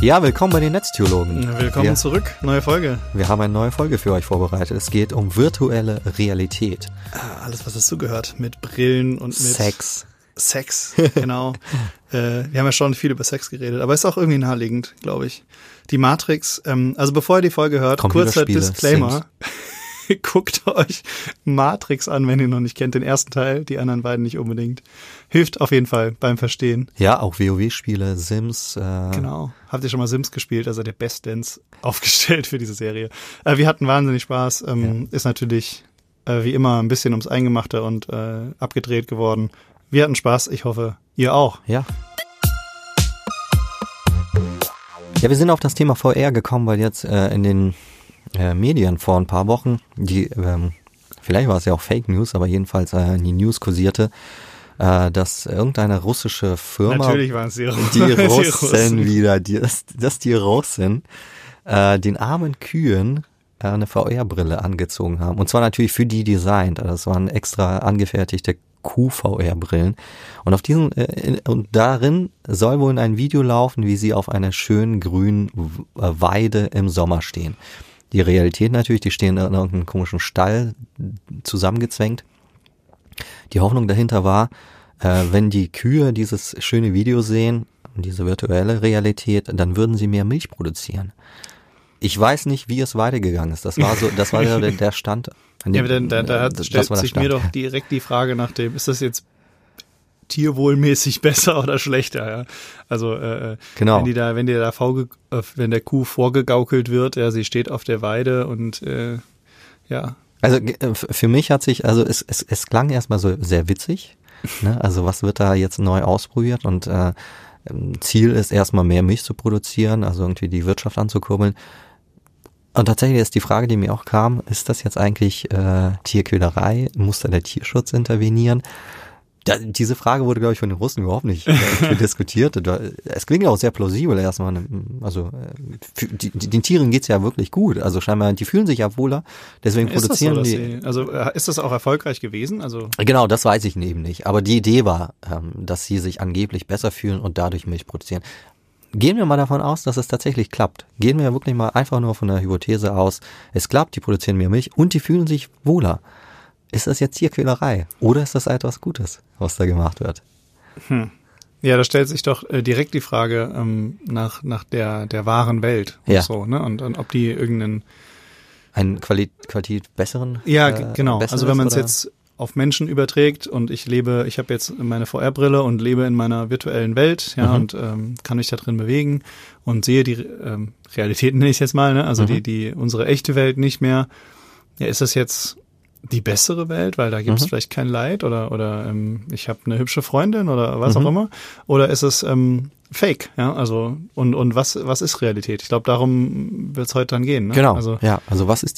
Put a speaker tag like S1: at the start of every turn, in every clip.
S1: Ja, willkommen bei den Netztheologen.
S2: Willkommen zurück, neue Folge.
S1: Wir haben eine neue Folge für euch vorbereitet. Es geht um virtuelle Realität.
S2: Alles, was dazugehört, mit Brillen und mit Sex, genau. Wir haben ja schon viel über Sex geredet, aber ist auch irgendwie naheliegend, glaube ich. Die Matrix, also bevor ihr die Folge hört, kurzer Disclaimer. Guckt euch Matrix an, wenn ihr noch nicht kennt, den ersten Teil, die anderen beiden nicht unbedingt. Hilft auf jeden Fall beim Verstehen.
S1: Ja, auch WoW-Spiele, Sims.
S2: Genau. Habt ihr schon mal Sims gespielt? Also der bestens aufgestellt für diese Serie. Wir hatten wahnsinnig Spaß. Ist natürlich wie immer ein bisschen ums Eingemachte und abgedreht geworden. Wir hatten Spaß. Ich hoffe, ihr auch.
S1: Ja. Ja, wir sind auf das Thema VR gekommen, weil jetzt in den Medien vor ein paar Wochen, die vielleicht war es ja auch Fake News, aber jedenfalls die News kursierte, dass irgendeine russische Firma,
S2: natürlich waren es die
S1: Russen wieder, die Russen den armen Kühen eine VR-Brille angezogen haben. Und zwar natürlich für die designt. Das waren extra angefertigte Kuh-VR-Brillen. Und auf diesen und darin soll wohl ein Video laufen, wie sie auf einer schönen grünen Weide im Sommer stehen. Die Realität natürlich, die stehen in irgendeinem komischen Stall zusammengezwängt. Die Hoffnung dahinter war, wenn die Kühe dieses schöne Video sehen, diese virtuelle Realität, dann würden sie mehr Milch produzieren. Ich weiß nicht, wie es weitergegangen ist. Das war der Stand.
S2: Ja, aber da stellt sich mir doch direkt die Frage nach dem, ist das jetzt tierwohlmäßig besser oder schlechter, ja. Also
S1: genau.
S2: wenn der Kuh vorgegaukelt wird, ja, sie steht auf der Weide und ja.
S1: Also für mich hat sich, also es klang erstmal so sehr witzig, ne? Also was wird da jetzt neu ausprobiert und Ziel ist erstmal mehr Milch zu produzieren, also irgendwie die Wirtschaft anzukurbeln. Und tatsächlich ist die Frage, die mir auch kam, ist das jetzt eigentlich Tierquälerei? Muss da der Tierschutz intervenieren? Diese Frage wurde, glaube ich, von den Russen überhaupt nicht diskutiert. Es klingt auch sehr plausibel erstmal. Also den Tieren geht's ja wirklich gut. Also scheinbar, die fühlen sich ja wohler. Deswegen produzieren die.
S2: Also ist das auch erfolgreich gewesen? Also
S1: genau, das weiß ich eben nicht. Aber die Idee war, dass sie sich angeblich besser fühlen und dadurch Milch produzieren. Gehen wir mal davon aus, dass es tatsächlich klappt. Gehen wir wirklich mal einfach nur von der Hypothese aus, es klappt, die produzieren mehr Milch und die fühlen sich wohler. Ist das jetzt Tierquälerei? Oder ist das etwas Gutes, was da gemacht wird?
S2: Ja, da stellt sich doch direkt die Frage nach der wahren Welt.
S1: Ja.
S2: So, ne? Und ob die irgendeinen
S1: einen Qualität besseren?
S2: Ja, genau. Also wenn man es jetzt auf Menschen überträgt und ich habe jetzt meine VR-Brille und lebe in meiner virtuellen Welt, ja, und kann mich da drin bewegen und sehe die Realität, nenne ich es jetzt mal, ne? Also die unsere echte Welt nicht mehr. Ja, ist das jetzt die bessere Welt, weil da gibt es vielleicht kein Leid oder ich habe eine hübsche Freundin oder was auch immer, oder ist es Fake, ja, also und was ist Realität? Ich glaube, darum wird es heute dann gehen, ne?
S1: Genau,
S2: also
S1: was ist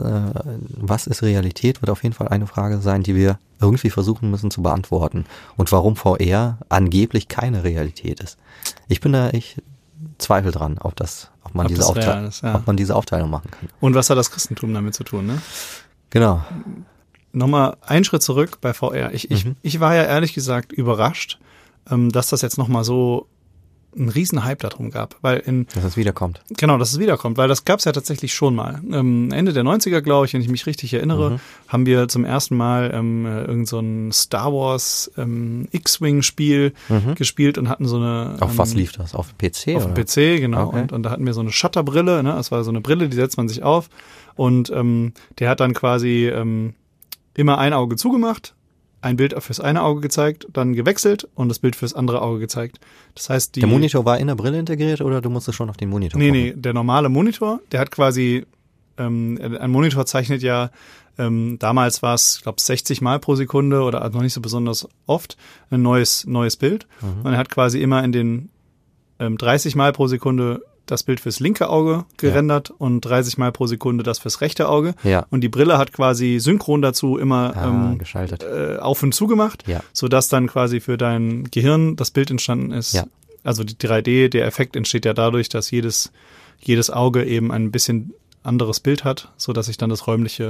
S1: Realität, wird auf jeden Fall eine Frage sein, die wir irgendwie versuchen müssen zu beantworten und warum VR angeblich keine Realität ist. Ich zweifle dran, ob man diese Aufteilung machen kann.
S2: Und was hat das Christentum damit zu tun, ne?
S1: Genau.
S2: Nochmal einen Schritt zurück bei VR. Ich war ja ehrlich gesagt überrascht, dass das jetzt nochmal so einen riesen Hype darum gab.
S1: Dass es wiederkommt.
S2: Genau, dass es wiederkommt, weil das gab es ja tatsächlich schon mal. Ende der 90er, glaube ich, wenn ich mich richtig erinnere, haben wir zum ersten Mal irgend so ein Star Wars X-Wing-Spiel gespielt und hatten so eine...
S1: Auf was lief das? Auf dem PC?
S2: Auf dem PC, genau. Okay. Und da hatten wir so eine Shutterbrille, ne? Das war so eine Brille, die setzt man sich auf und der hat dann quasi immer ein Auge zugemacht, ein Bild fürs eine Auge gezeigt, dann gewechselt und das Bild fürs andere Auge gezeigt. Das heißt,
S1: der Monitor war in der Brille integriert oder du musstest schon auf den Monitor
S2: gucken? Nee, der normale Monitor, der hat quasi, ein Monitor zeichnet ja, damals war es, ich glaube 60 Mal pro Sekunde oder noch nicht so besonders oft, ein neues Bild. Und er hat quasi immer in den 30 Mal pro Sekunde das Bild fürs linke Auge gerendert und 30 Mal pro Sekunde das fürs rechte Auge. Ja. Und die Brille hat quasi synchron dazu immer
S1: geschaltet.
S2: Auf und zu gemacht, sodass dann quasi für dein Gehirn das Bild entstanden ist.
S1: Ja.
S2: Also die 3D, der Effekt entsteht ja dadurch, dass jedes Auge eben ein bisschen anderes Bild hat, sodass sich dann das räumliche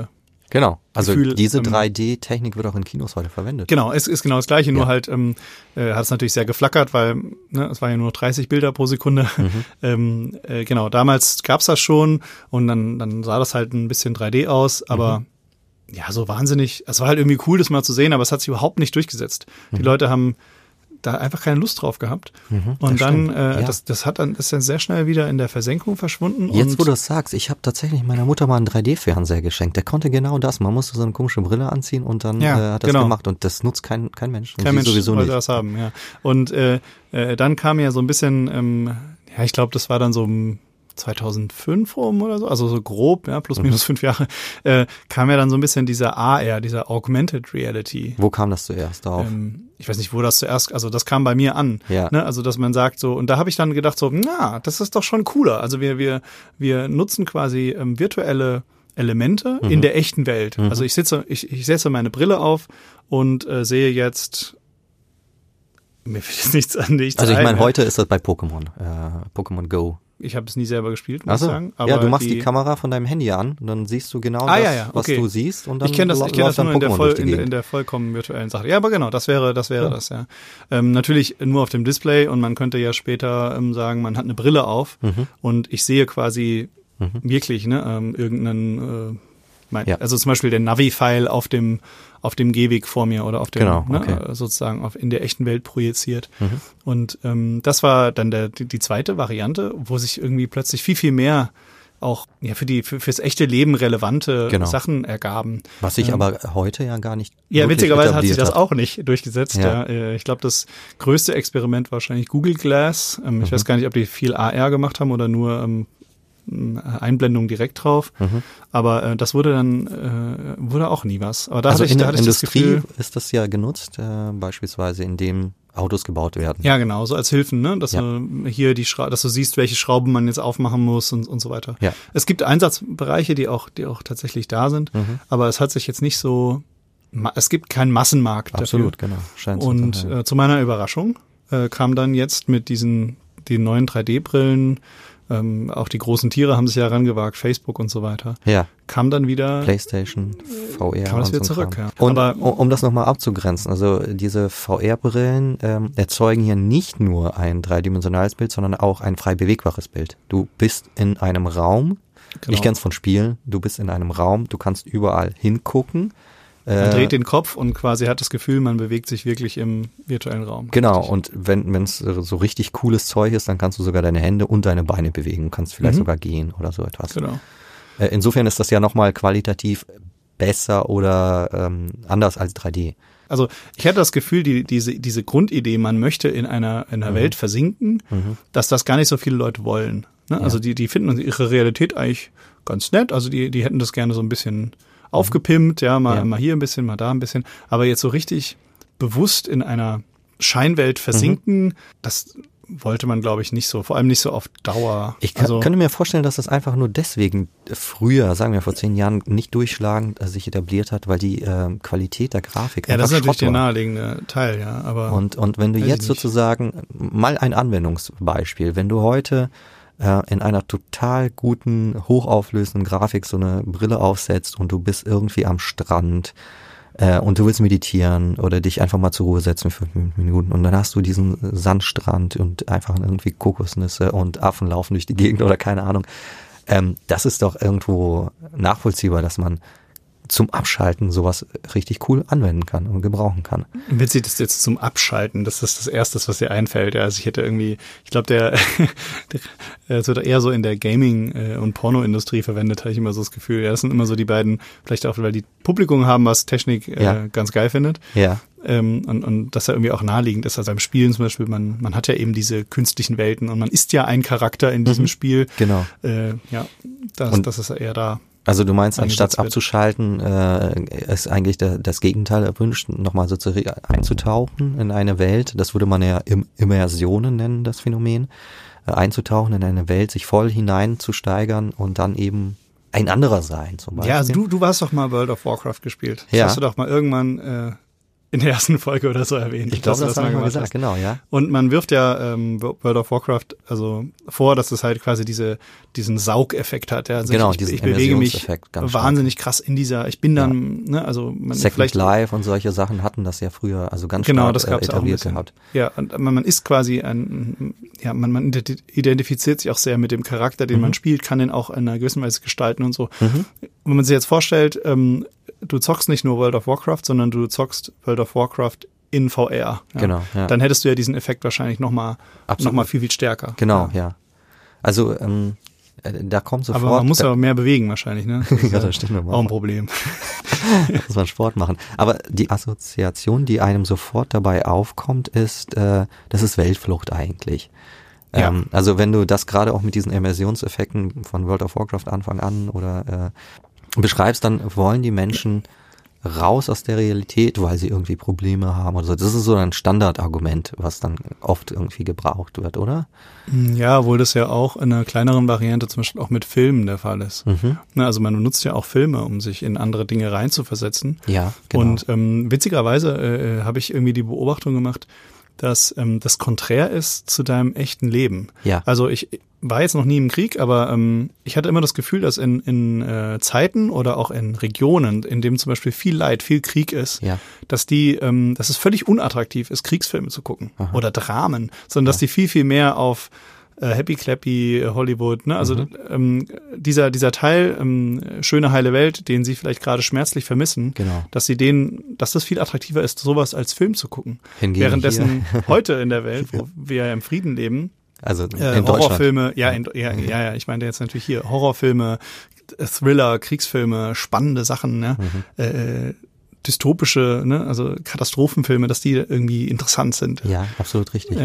S1: Genau, also
S2: Gefühl,
S1: diese 3D-Technik wird auch in Kinos heute verwendet.
S2: Genau, es ist genau das Gleiche, nur halt hat es natürlich sehr geflackert, weil es war ja nur 30 Bilder pro Sekunde. Genau, damals gab's das schon und dann sah das halt ein bisschen 3D aus, aber ja, so wahnsinnig, es war halt irgendwie cool, das mal zu sehen, aber es hat sich überhaupt nicht durchgesetzt. Die Leute haben da einfach keine Lust drauf gehabt. Und dann, das ist dann sehr schnell wieder in der Versenkung verschwunden.
S1: Jetzt, wo du das sagst, ich habe tatsächlich meiner Mutter mal einen 3D-Fernseher geschenkt. Der konnte genau das. Man musste so eine komische Brille anziehen und dann hat das gemacht. Und das nutzt kein Mensch.
S2: Kein Mensch
S1: sowieso
S2: wollte
S1: nicht.
S2: das haben, ja. Und dann kam ja so ein bisschen, ich glaube, das war dann so 2005 rum oder so, also so grob, ja, plus minus 5 Jahre, kam ja dann so ein bisschen dieser AR, dieser Augmented Reality.
S1: Wo kam das zuerst auf?
S2: Ich weiß nicht, wo das zuerst, also das kam bei mir an.
S1: Ja.
S2: Ne? Also, dass man sagt so, und da habe ich dann gedacht so, das ist doch schon cooler. Also wir nutzen quasi virtuelle Elemente in der echten Welt. Also ich setze meine Brille auf und sehe jetzt, mir fällt jetzt nichts an, nichts
S1: Also ich meine,
S2: ein,
S1: heute ist das bei Pokémon, Pokémon Go.
S2: Ich habe es nie selber gespielt, muss ich sagen.
S1: Aber ja, du machst die Kamera von deinem Handy an und dann siehst du genau was du siehst. Und dann
S2: ich kenne das nur in der vollkommen virtuellen Sache. Ja, aber genau, das wäre das, ja. Natürlich nur auf dem Display und man könnte ja später sagen, man hat eine Brille auf und ich sehe quasi wirklich irgendeinen also zum Beispiel der Navi-File auf dem Gehweg vor mir oder auf dem, sozusagen in der echten Welt projiziert. Und das war dann die zweite Variante, wo sich irgendwie plötzlich viel, viel mehr auch fürs echte Leben relevante Sachen ergaben.
S1: Was sich aber heute ja gar nicht
S2: witzigerweise hat sich das auch nicht durchgesetzt. Ja. Ich glaube, das größte Experiment war wahrscheinlich Google Glass. Ich weiß gar nicht, ob die viel AR gemacht haben oder nur Einblendung direkt drauf, aber das wurde auch nie was. Aber da hatte ich
S1: in der
S2: Industrie das Gefühl,
S1: ist das ja genutzt, beispielsweise indem Autos gebaut werden.
S2: Ja, genau, so als Hilfen, ne, dass du hier dass du siehst, welche Schrauben man jetzt aufmachen muss und so weiter. Ja. Es gibt Einsatzbereiche, die auch tatsächlich da sind, aber es hat sich jetzt nicht so, es gibt keinen Massenmarkt dafür.
S1: Absolut, genau. Scheint
S2: und zu meiner Überraschung kam dann jetzt mit den neuen 3D-Brillen, auch die großen Tiere haben sich ja herangewagt, Facebook und so weiter. Ja. Kam dann wieder
S1: PlayStation, VR.
S2: Kam das wieder zurück, ja.
S1: Und um das nochmal abzugrenzen, also diese VR-Brillen erzeugen hier nicht nur ein dreidimensionales Bild, sondern auch ein frei bewegbares Bild. Du bist in einem Raum, ich kenn's von Spielen, du bist in einem Raum, du kannst überall hingucken.
S2: Man dreht den Kopf und quasi hat das Gefühl, man bewegt sich wirklich im virtuellen Raum.
S1: Genau, und wenn es so richtig cooles Zeug ist, dann kannst du sogar deine Hände und deine Beine bewegen. Du kannst vielleicht sogar gehen oder so etwas.
S2: Genau.
S1: Insofern ist das ja nochmal qualitativ besser oder anders als 3D.
S2: Also ich hatte das Gefühl, diese Grundidee, man möchte in einer Welt versinken, dass das gar nicht so viele Leute wollen. Ne? Ja. Also die finden ihre Realität eigentlich ganz nett. Also die hätten das gerne so ein bisschen aufgepimpt, mal hier ein bisschen, mal da ein bisschen. Aber jetzt so richtig bewusst in einer Scheinwelt versinken, das wollte man, glaube ich, nicht so. Vor allem nicht so auf Dauer.
S1: Ich könnte mir vorstellen, dass das einfach nur deswegen früher, sagen wir vor 10 Jahren, nicht durchschlagend sich etabliert hat, weil die Qualität der Grafik
S2: einfach das ist natürlich der naheliegende Teil, ja. Aber
S1: und wenn du jetzt sozusagen, mal ein Anwendungsbeispiel, wenn du heute in einer total guten, hochauflösenden Grafik so eine Brille aufsetzt und du bist irgendwie am Strand und du willst meditieren oder dich einfach mal zur Ruhe setzen für 5 Minuten und dann hast du diesen Sandstrand und einfach irgendwie Kokosnüsse und Affen laufen durch die Gegend oder keine Ahnung. Das ist doch irgendwo nachvollziehbar, dass man zum Abschalten sowas richtig cool anwenden kann und gebrauchen kann.
S2: Witzig, das jetzt zum Abschalten, das ist das Erste, was dir einfällt. Ja, also ich glaube, es wird eher so in der Gaming- und Pornoindustrie verwendet, habe ich immer so das Gefühl. Ja, das sind immer so die beiden, vielleicht auch, weil die Publikum haben, was Technik ganz geil findet. Ja. Und das ja irgendwie auch naheliegend ist. Also beim Spielen zum Beispiel, man hat ja eben diese künstlichen Welten und man ist ja ein Charakter in diesem Spiel.
S1: Genau.
S2: Das ist eher da.
S1: Also du meinst, anstatt abzuschalten, ist eigentlich das Gegenteil erwünscht, nochmal so einzutauchen in eine Welt. Das würde man ja Immersionen nennen, das Phänomen. Einzutauchen in eine Welt, sich voll hineinzusteigern und dann eben ein anderer sein zum Beispiel.
S2: Ja, also du hast doch mal World of Warcraft gespielt. Das hast du doch mal irgendwann in der ersten Folge oder so erwähnt.
S1: Ich glaube, das haben wir mal gesagt, genau, ja.
S2: Und man wirft ja World of Warcraft also vor, dass es halt quasi diesen Saugeffekt hat. Ja. Also
S1: genau,
S2: ich bewege mich wahnsinnig krass in dieser, ich bin dann, ne, also man
S1: Second Life und solche Sachen hatten das ja früher, also ganz
S2: genau,
S1: stark
S2: das gab's
S1: etabliert
S2: auch
S1: gehabt.
S2: Ja, und man ist quasi man identifiziert sich auch sehr mit dem Charakter, den man spielt, kann den auch in einer gewissen Weise gestalten und so. Und wenn man sich jetzt vorstellt, du zockst nicht nur World of Warcraft, sondern du zockst World of Warcraft in VR. Ja.
S1: Genau, ja.
S2: Dann hättest du ja diesen Effekt wahrscheinlich noch mal viel, viel stärker.
S1: Genau, ja. Also da kommt sofort...
S2: Aber man muss ja mehr bewegen wahrscheinlich, ne? Das
S1: ja, das stimmt.
S2: Auch ein Problem.
S1: Muss man Sport machen. Aber die Assoziation, die einem sofort dabei aufkommt, ist, das ist Weltflucht eigentlich.
S2: Ja.
S1: Also wenn du das gerade auch mit diesen Immersionseffekten von World of Warcraft Anfang an oder beschreibst, dann wollen die Menschen raus aus der Realität, weil sie irgendwie Probleme haben oder so. Das ist so ein Standardargument, was dann oft irgendwie gebraucht wird, oder?
S2: Ja, obwohl das ja auch in einer kleineren Variante zum Beispiel auch mit Filmen der Fall ist. Also man benutzt ja auch Filme, um sich in andere Dinge reinzuversetzen.
S1: Ja, genau.
S2: Und witzigerweise habe ich irgendwie die Beobachtung gemacht, dass das konträr ist zu deinem echten Leben.
S1: Ja.
S2: Also ich war jetzt noch nie im Krieg, aber ich hatte immer das Gefühl, dass in Zeiten oder auch in Regionen, in denen zum Beispiel viel Leid, viel Krieg ist, dass dass es völlig unattraktiv ist, Kriegsfilme zu gucken oder Dramen, sondern dass die viel, viel mehr auf Happy Clappy Hollywood, ne? Also dieser Teil schöne heile Welt, den sie vielleicht gerade schmerzlich vermissen,
S1: genau.
S2: dass das viel attraktiver ist, sowas als Film zu gucken.
S1: Hingegen
S2: währenddessen heute in der Welt, wo wir ja im Frieden leben,
S1: also in
S2: Horrorfilme, ich meine jetzt natürlich hier Horrorfilme, Thriller, Kriegsfilme, spannende Sachen, ne? Dystopische, ne? Also Katastrophenfilme, dass die irgendwie interessant sind.
S1: Ja, absolut richtig.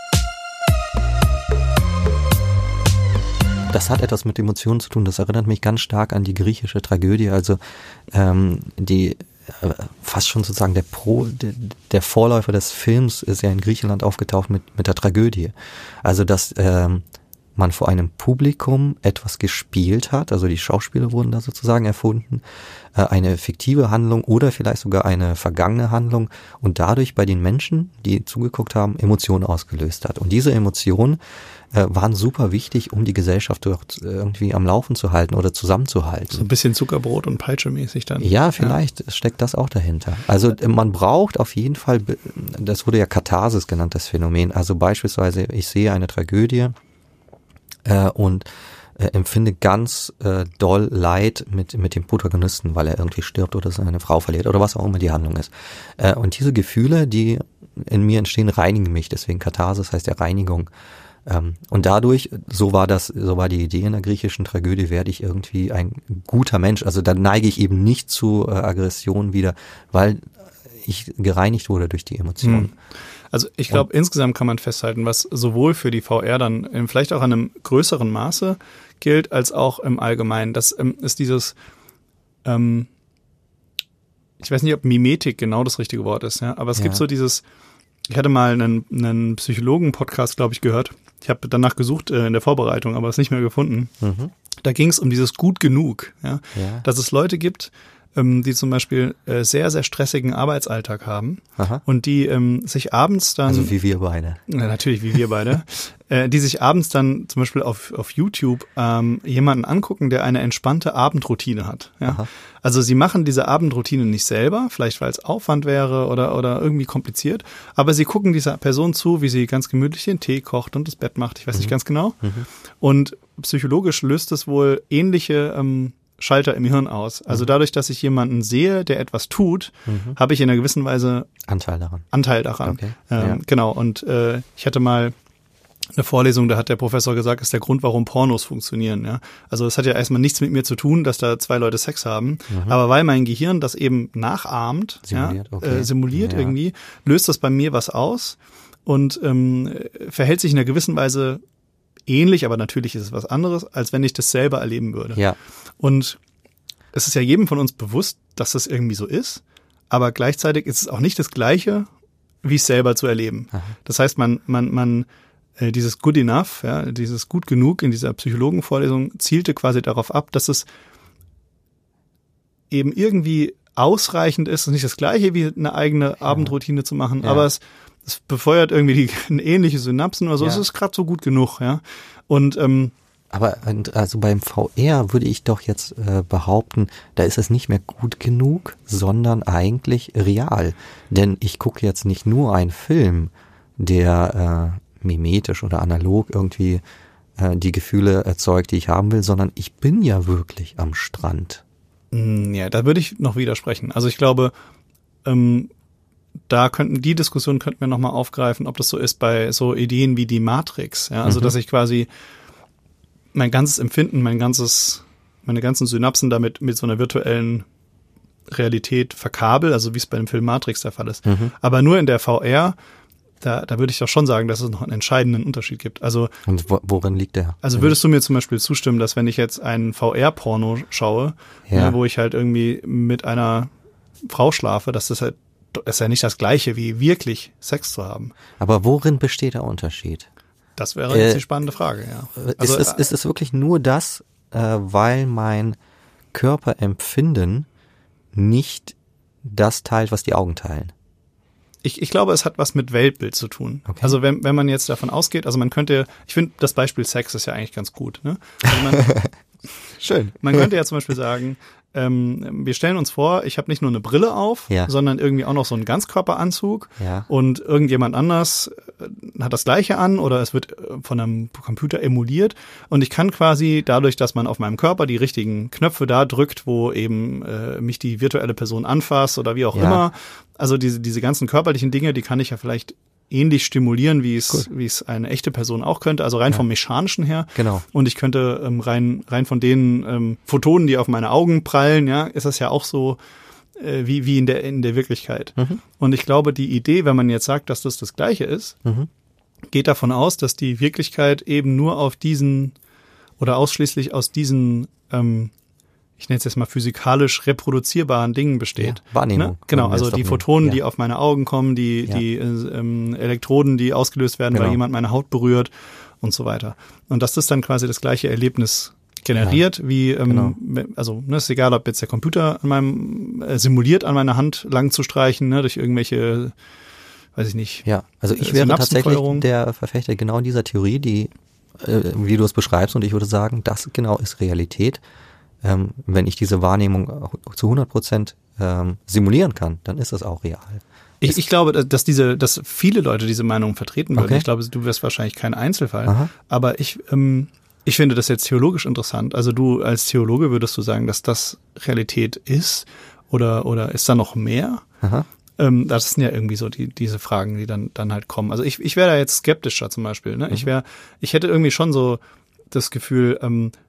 S1: Das hat etwas mit Emotionen zu tun. Das erinnert mich ganz stark an die griechische Tragödie, also die fast schon sozusagen der Vorläufer des Films ist ja in Griechenland aufgetaucht mit der Tragödie. Also dass man vor einem Publikum etwas gespielt hat, also die Schauspieler wurden da sozusagen erfunden, eine fiktive Handlung oder vielleicht sogar eine vergangene Handlung und dadurch bei den Menschen, die zugeguckt haben, Emotionen ausgelöst hat. Und diese Emotionen waren super wichtig, um die Gesellschaft dort irgendwie am Laufen zu halten oder zusammenzuhalten.
S2: So ein bisschen Zuckerbrot und Peitsche mäßig dann.
S1: Ja, vielleicht steckt das auch dahinter. Also man braucht auf jeden Fall, das wurde ja Katharsis genannt, das Phänomen. Also beispielsweise, ich sehe eine Tragödie und empfinde ganz doll Leid mit dem Protagonisten, weil er irgendwie stirbt oder seine Frau verliert oder was auch immer die Handlung ist. Und diese Gefühle, die in mir entstehen, reinigen mich. Deswegen Katharsis heißt ja Reinigung. Und dadurch, so war die Idee in der griechischen Tragödie, werde ich irgendwie ein guter Mensch. Also da neige ich eben nicht zu Aggression wieder, weil ich gereinigt wurde durch die Emotionen.
S2: Also ich glaube, insgesamt kann man festhalten, was sowohl für die VR dann vielleicht auch in einem größeren Maße gilt, als auch im Allgemeinen. Das ist dieses, ich weiß nicht, ob Mimetik genau das richtige Wort ist, ja, aber es gibt so dieses, ich hatte mal einen Psychologen-Podcast, glaube ich, gehört. Ich habe danach gesucht in der Vorbereitung, aber es nicht mehr gefunden. Da ging es um dieses Gut genug, ja? Dass es Leute gibt, die zum Beispiel sehr, sehr stressigen Arbeitsalltag haben. Aha. Und die sich abends dann...
S1: Also wie wir beide.
S2: Natürlich, wie wir beide. Die sich abends dann zum Beispiel auf YouTube jemanden angucken, der eine entspannte Abendroutine hat. Ja? Also sie machen diese Abendroutine nicht selber, vielleicht weil es Aufwand wäre oder irgendwie kompliziert, aber sie gucken dieser Person zu, wie sie ganz gemütlich den Tee kocht und das Bett macht, ich weiß nicht ganz genau. Und psychologisch löst es wohl ähnliche Schalter im Hirn aus. Also dadurch, dass ich jemanden sehe, der etwas tut, habe ich in einer gewissen Weise Anteil daran. Okay. Genau. Und ich hatte mal eine Vorlesung, da hat der Professor gesagt, ist der Grund, warum Pornos funktionieren. Ja? Also es hat ja erstmal nichts mit mir zu tun, dass da zwei Leute Sex haben, aber weil mein Gehirn das eben nachahmt, simuliert irgendwie, löst das bei mir was aus und verhält sich in einer gewissen Weise ähnlich, aber natürlich ist es was anderes, als wenn ich das selber erleben würde. Ja. Und es ist ja jedem von uns bewusst, dass das irgendwie so ist, aber gleichzeitig ist es auch nicht das Gleiche, wie es selber zu erleben. Aha. Das heißt, man dieses Good Enough, ja, dieses Gut genug in dieser Psychologenvorlesung zielte quasi darauf ab, dass es eben irgendwie ausreichend ist, nicht das Gleiche wie eine eigene Abendroutine zu machen, aber es befeuert irgendwie ähnliche Synapsen oder so. Es ist gerade so gut genug, ja. Und
S1: aber also beim VR würde ich doch jetzt behaupten, da ist es nicht mehr gut genug, sondern eigentlich real. Denn ich gucke jetzt nicht nur einen Film, der mimetisch oder analog irgendwie die Gefühle erzeugt, die ich haben will, sondern ich bin ja wirklich am Strand.
S2: Ja, da würde ich noch widersprechen. Also ich glaube, die Diskussion könnten wir nochmal aufgreifen, ob das so ist bei so Ideen wie die Matrix. Ja? Also dass ich quasi mein ganzes Empfinden, meine ganzen Synapsen damit mit so einer virtuellen Realität verkabel, also wie es bei dem Film Matrix der Fall ist. Aber nur in der VR, da würde ich doch schon sagen, dass es noch einen entscheidenden Unterschied gibt. Also,
S1: und worin liegt der?
S2: Also würdest du mir zum Beispiel zustimmen, dass wenn ich jetzt einen VR-Porno schaue, wo ich halt irgendwie mit einer Frau schlafe, dass das halt ist ja nicht das Gleiche, wie wirklich Sex zu haben.
S1: Aber worin besteht der Unterschied?
S2: Das wäre jetzt die spannende Frage, ja.
S1: Also ist es wirklich nur das, weil mein Körperempfinden nicht das teilt, was die Augen teilen?
S2: Ich glaube, es hat was mit Weltbild zu tun. Okay. Also wenn man jetzt davon ausgeht, also man könnte, ich finde, das Beispiel Sex ist ja eigentlich ganz gut. Ne? Also
S1: schön.
S2: Man könnte ja zum Beispiel sagen, wir stellen uns vor, ich habe nicht nur eine Brille auf, sondern irgendwie auch noch so einen Ganzkörperanzug und irgendjemand anders hat das Gleiche an oder es wird von einem Computer emuliert und ich kann quasi dadurch, dass man auf meinem Körper die richtigen Knöpfe da drückt, wo eben mich die virtuelle Person anfasst oder wie auch immer, also diese ganzen körperlichen Dinge, die kann ich ja vielleicht ähnlich stimulieren, wie es eine echte Person auch könnte, also rein vom Mechanischen her.
S1: Genau.
S2: Und ich könnte rein von den Photonen, die auf meine Augen prallen, ist das ja auch so wie in der Wirklichkeit. Und ich glaube, die Idee, wenn man jetzt sagt, dass das Gleiche ist, geht davon aus, dass die Wirklichkeit eben nur auf diesen oder ausschließlich aus diesen ich nenne es jetzt mal physikalisch reproduzierbaren Dingen besteht.
S1: Ja, Wahrnehmung.
S2: Ne? Genau, also die Photonen, die auf meine Augen kommen, die Elektroden, die ausgelöst werden, weil jemand meine Haut berührt und so weiter. Und dass das dann quasi das gleiche Erlebnis generiert, wie, also ist egal, ob jetzt der Computer simuliert an meiner Hand lang zu streichen, ne, durch irgendwelche, weiß ich nicht.
S1: Ja, also ich wäre tatsächlich der Verfechter genau dieser Theorie, die, wie du es beschreibst, und ich würde sagen, das genau ist Realität. Wenn ich diese Wahrnehmung zu 100% simulieren kann, dann ist das auch real.
S2: Ich glaube, dass viele Leute diese Meinung vertreten würden. Okay. Ich glaube, du wärst wahrscheinlich kein Einzelfall. Aha. Aber ich finde das jetzt theologisch interessant. Also du als Theologe würdest du sagen, dass das Realität ist oder ist da noch mehr?
S1: Aha.
S2: Das sind ja irgendwie so diese Fragen, die dann halt kommen. Also ich wäre da jetzt skeptischer zum Beispiel. Ne? Ich hätte irgendwie schon so das Gefühl,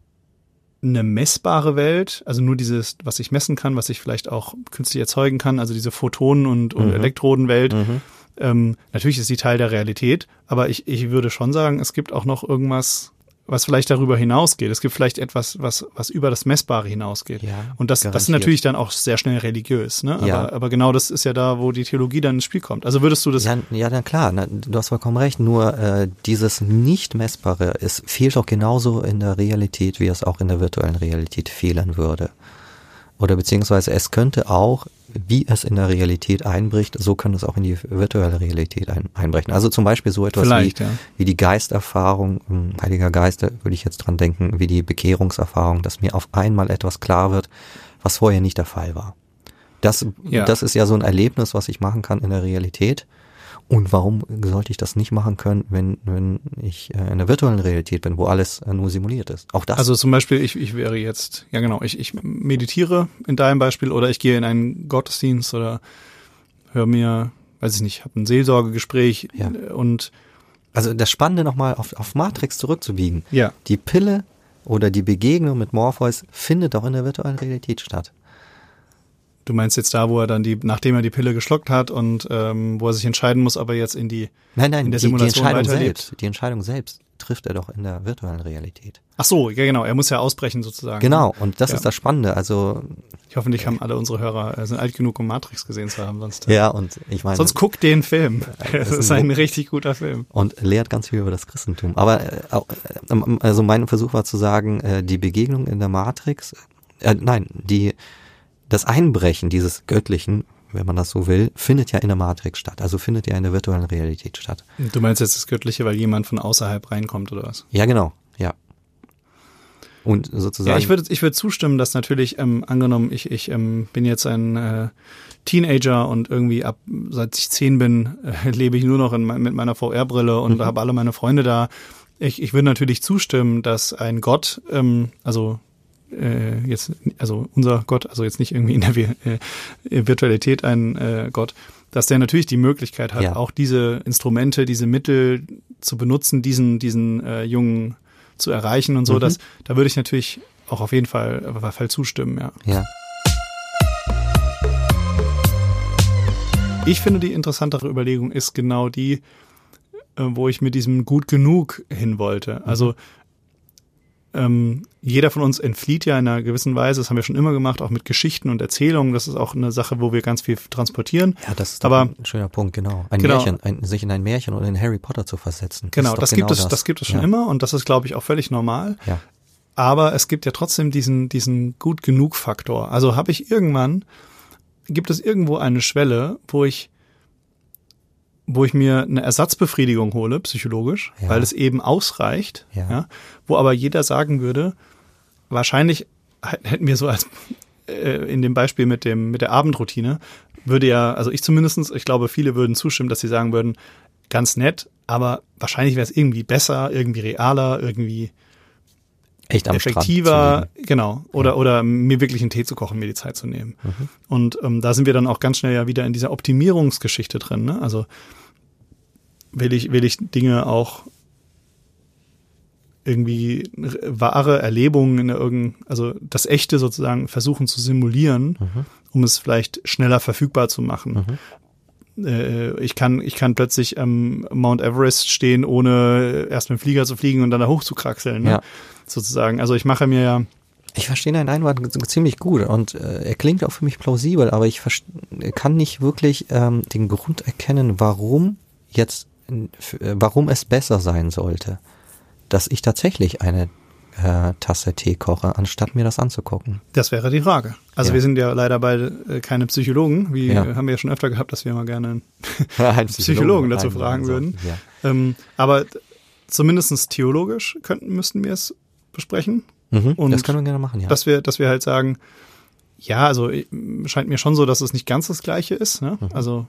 S2: eine messbare Welt, also nur dieses, was ich messen kann, was ich vielleicht auch künstlich erzeugen kann, also diese Photonen- und Elektrodenwelt. Natürlich ist sie Teil der Realität, aber ich würde schon sagen, es gibt auch noch irgendwas, was vielleicht darüber hinausgeht. Es gibt vielleicht etwas, was über das Messbare hinausgeht. Ja, und das ist natürlich dann auch sehr schnell religiös. Ne? Aber genau das ist ja da, wo die Theologie dann ins Spiel kommt. Also würdest du das...
S1: Ja, na klar, du hast vollkommen recht. Nur dieses Nicht-Messbare, es fehlt auch genauso in der Realität, wie es auch in der virtuellen Realität fehlen würde. Oder beziehungsweise es könnte auch, wie es in der Realität einbricht, so kann es auch in die virtuelle Realität einbrechen. Also zum Beispiel so etwas wie die Geisterfahrung, Heiliger Geist, da würde ich jetzt dran denken, wie die Bekehrungserfahrung, dass mir auf einmal etwas klar wird, was vorher nicht der Fall war. Das ist ja so ein Erlebnis, was ich machen kann in der Realität. Und warum sollte ich das nicht machen können, wenn ich in der virtuellen Realität bin, wo alles nur simuliert ist? Auch das.
S2: Also zum Beispiel, ich wäre jetzt, ich meditiere in deinem Beispiel oder ich gehe in einen Gottesdienst oder höre mir, weiß ich nicht, habe ein Seelsorgegespräch und
S1: also das Spannende nochmal auf Matrix zurückzubiegen.
S2: Ja.
S1: Die Pille oder die Begegnung mit Morpheus findet auch in der virtuellen Realität statt.
S2: Du meinst jetzt da, wo er dann nachdem er die Pille geschluckt hat und wo er sich entscheiden muss, ob er jetzt in der Simulation weiterlebt?
S1: Die Entscheidung selbst trifft er doch in der virtuellen Realität.
S2: Ach so, ja genau, er muss ja ausbrechen sozusagen.
S1: Genau, und das ist das Spannende. Also
S2: hoffentlich haben alle unsere Hörer sind alt genug, um Matrix gesehen zu haben, sonst.
S1: Ja, und ich meine.
S2: Sonst guckt den Film. Das ist ein richtig guter Film.
S1: Und lehrt ganz viel über das Christentum. Aber also mein Versuch war zu sagen, die Begegnung in der Matrix, das Einbrechen dieses Göttlichen, wenn man das so will, findet ja in der Matrix statt. Also findet ja in der virtuellen Realität statt.
S2: Du meinst jetzt das Göttliche, weil jemand von außerhalb reinkommt oder was?
S1: Ja, genau. Ja. Und sozusagen.
S2: Ja, ich würde zustimmen, dass natürlich, angenommen, ich bin jetzt ein Teenager und irgendwie seit ich 10 bin, lebe ich nur noch mit meiner VR-Brille und habe alle meine Freunde da. Ich würde natürlich zustimmen, dass ein Gott, also unser Gott, also jetzt nicht irgendwie in der Virtualität ein Gott, dass der natürlich die Möglichkeit hat, auch diese Instrumente, diese Mittel zu benutzen, diesen Jungen zu erreichen und so, da würde ich natürlich auch auf jeden Fall zustimmen, ja. Ich finde, die interessantere Überlegung ist genau die, wo ich mit diesem gut genug hin wollte. Also jeder von uns entflieht ja in einer gewissen Weise, das haben wir schon immer gemacht, auch mit Geschichten und Erzählungen, das ist auch eine Sache, wo wir ganz viel transportieren.
S1: Ja, das ist ein schöner Punkt, genau. Märchen, sich in ein Märchen oder in Harry Potter zu versetzen.
S2: Genau, das gibt es schon immer und das ist, glaube ich, auch völlig normal.
S1: Ja.
S2: Aber es gibt ja trotzdem diesen gut genug Faktor. Also gibt es irgendwo eine Schwelle, wo ich mir eine Ersatzbefriedigung hole, psychologisch, weil es eben ausreicht, wo aber jeder sagen würde, wahrscheinlich hätten wir so als in dem Beispiel mit der Abendroutine, also ich zumindest, ich glaube, viele würden zustimmen, dass sie sagen würden, ganz nett, aber wahrscheinlich wäre es irgendwie besser, irgendwie realer, irgendwie
S1: echt am
S2: effektiver, genau, oder mir wirklich einen Tee zu kochen, mir die Zeit zu nehmen. Und da sind wir dann auch ganz schnell ja wieder in dieser Optimierungsgeschichte drin, ne? Also will ich Dinge auch irgendwie wahre Erlebungen also das Echte sozusagen versuchen zu simulieren, um es vielleicht schneller verfügbar zu machen. Ich kann plötzlich am Mount Everest stehen, ohne erst mit dem Flieger zu fliegen und dann da hoch zu kraxeln, ne? Sozusagen. Also ich mache mir ja.
S1: Ich verstehe deinen Einwand ziemlich gut und er klingt auch für mich plausibel, aber ich kann nicht wirklich den Grund erkennen, warum es besser sein sollte, dass ich tatsächlich eine Tasse Tee koche, anstatt mir das anzugucken.
S2: Das wäre die Frage. Also wir sind ja leider beide keine Psychologen. Haben wir ja schon öfter gehabt, dass wir mal gerne einen Psychologen dazu fragen würden. Ja. Aber zumindest theologisch müssten wir es besprechen.
S1: Und das können wir gerne machen, ja.
S2: Dass wir halt sagen, ja, also scheint mir schon so, dass es nicht ganz das Gleiche ist, ne? Also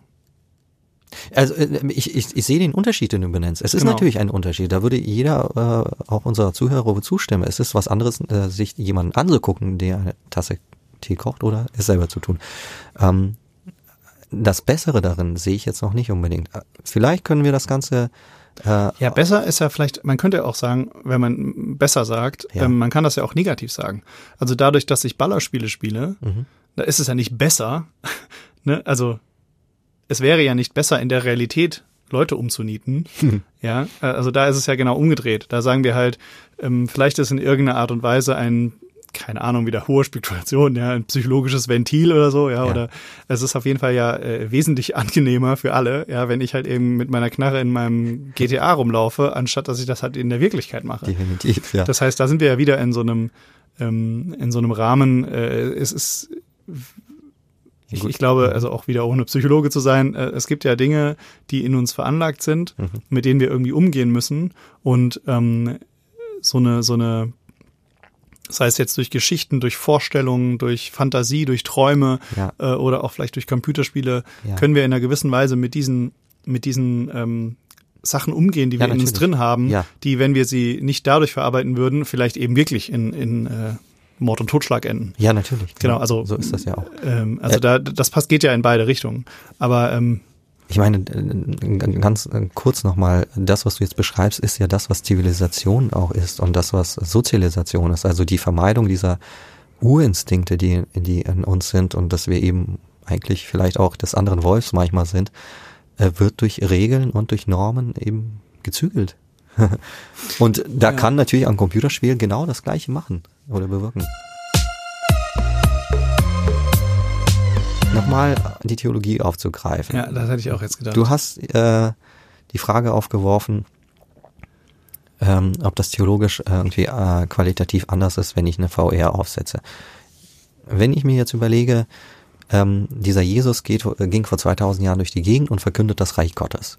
S1: ich sehe den Unterschied, den du benennst. Es ist natürlich ein Unterschied. Da würde jeder, auch unserer Zuhörer, zustimmen. Es ist was anderes, sich jemanden anzugucken, der eine Tasse Tee kocht oder es selber zu tun. Das Bessere darin sehe ich jetzt noch nicht unbedingt. Vielleicht können wir das Ganze
S2: besser ist ja vielleicht, man könnte ja auch sagen, wenn man besser sagt, man kann das ja auch negativ sagen. Also dadurch, dass ich Ballerspiele spiele, da ist es ja nicht besser, ne? Also es wäre ja nicht besser in der Realität Leute umzunieten. Ja, also da ist es ja genau umgedreht. Da sagen wir halt, vielleicht ist in irgendeiner Art und Weise keine Ahnung, wieder hohe Spekulation, ein psychologisches Ventil oder so, oder es ist auf jeden Fall wesentlich angenehmer für alle, wenn ich halt eben mit meiner Knarre in meinem GTA rumlaufe, anstatt dass ich das halt in der Wirklichkeit mache.
S1: Definitiv, ja.
S2: Das heißt, da sind wir ja wieder in so einem Rahmen, ich glaube, also auch wieder ohne Psychologe zu sein, es gibt ja Dinge, die in uns veranlagt sind, mit denen wir irgendwie umgehen müssen und so eine das heißt jetzt durch Geschichten, durch Vorstellungen, durch Fantasie, durch Träume oder auch vielleicht durch Computerspiele können wir in einer gewissen Weise mit diesen Sachen umgehen, die wir in uns drin haben, die, wenn wir sie nicht dadurch verarbeiten würden, vielleicht eben wirklich in Mord und Totschlag enden.
S1: Ja, natürlich.
S2: Genau, also
S1: so ist das ja auch.
S2: Das geht ja in beide Richtungen. Aber
S1: ich meine, ganz kurz nochmal, das, was du jetzt beschreibst, ist ja das, was Zivilisation auch ist und das, was Sozialisation ist. Also die Vermeidung dieser Urinstinkte, die in uns sind und dass wir eben eigentlich vielleicht auch des anderen Wolfs manchmal sind, wird durch Regeln und durch Normen eben gezügelt. Und da kann natürlich ein Computerspiel genau das Gleiche machen oder bewirken. Nochmal die Theologie aufzugreifen.
S2: Ja, das hätte ich auch jetzt gedacht.
S1: Du hast die Frage aufgeworfen, ob das theologisch irgendwie qualitativ anders ist, wenn ich eine VR aufsetze. wenn ich mir jetzt überlege, dieser Jesus ging vor 2000 Jahren durch die Gegend und verkündet das Reich Gottes.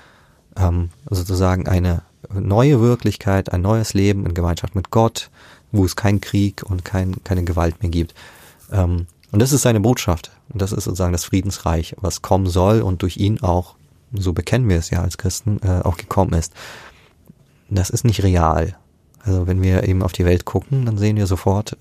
S1: Sozusagen eine neue Wirklichkeit, ein neues Leben in Gemeinschaft mit Gott, wo es keinen Krieg und keine Gewalt mehr gibt. Und das ist seine Botschaft. Und das ist sozusagen das Friedensreich, was kommen soll und durch ihn auch, so bekennen wir es ja als Christen, auch gekommen ist. Das ist nicht real. Also wenn wir eben auf die Welt gucken, dann sehen wir sofort,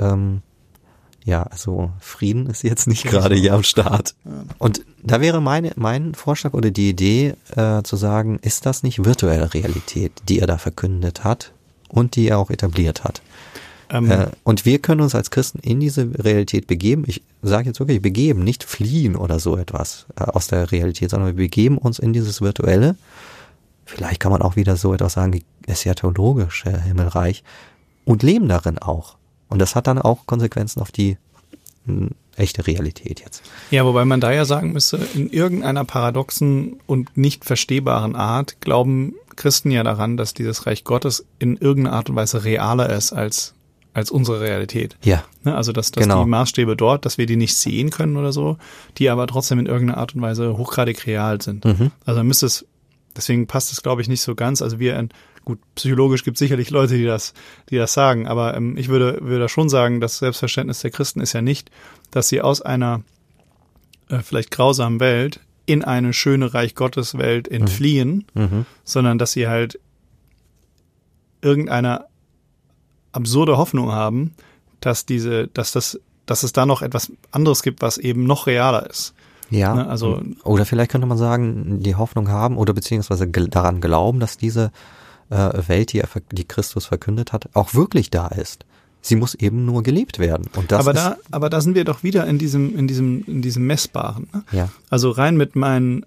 S1: also Frieden ist jetzt nicht gerade hier am Start. Und da wäre mein Vorschlag oder die Idee zu sagen, ist das nicht virtuelle Realität, die er da verkündet hat und die er auch etabliert hat? Und wir können uns als Christen in diese Realität begeben. Ich sage jetzt wirklich begeben, nicht fliehen oder so etwas aus der Realität, sondern wir begeben uns in dieses Virtuelle. Vielleicht kann man auch wieder so etwas sagen wie eschatologische Himmelreich und leben darin auch. Und das hat dann auch Konsequenzen auf die echte Realität jetzt.
S2: Ja, wobei man da ja sagen müsste, in irgendeiner paradoxen und nicht verstehbaren Art glauben Christen ja daran, dass dieses Reich Gottes in irgendeiner Art und Weise realer ist als unsere Realität.
S1: Ja.
S2: Also dass
S1: genau.
S2: Die Maßstäbe dort, dass wir die nicht sehen können oder so, die aber trotzdem in irgendeiner Art und Weise hochgradig real sind.
S1: Mhm.
S2: Also deswegen passt es, glaube ich, nicht so ganz. Also gut, psychologisch gibt es sicherlich Leute, die das sagen, aber ich würde schon sagen, das Selbstverständnis der Christen ist ja nicht, dass sie aus einer vielleicht grausamen Welt in eine schöne Reich Gottes Welt entfliehen, sondern dass sie halt irgendeine absurde Hoffnung haben, dass es da noch etwas anderes gibt, was eben noch realer ist.
S1: Ja,
S2: ne? Also
S1: oder vielleicht könnte man sagen, die Hoffnung haben oder beziehungsweise daran glauben, dass diese Welt, die Christus verkündet hat, auch wirklich da ist. Sie muss eben nur gelebt werden. Und das
S2: aber da sind wir doch wieder in diesem Messbaren. Ne?
S1: Ja.
S2: Also rein mit meinen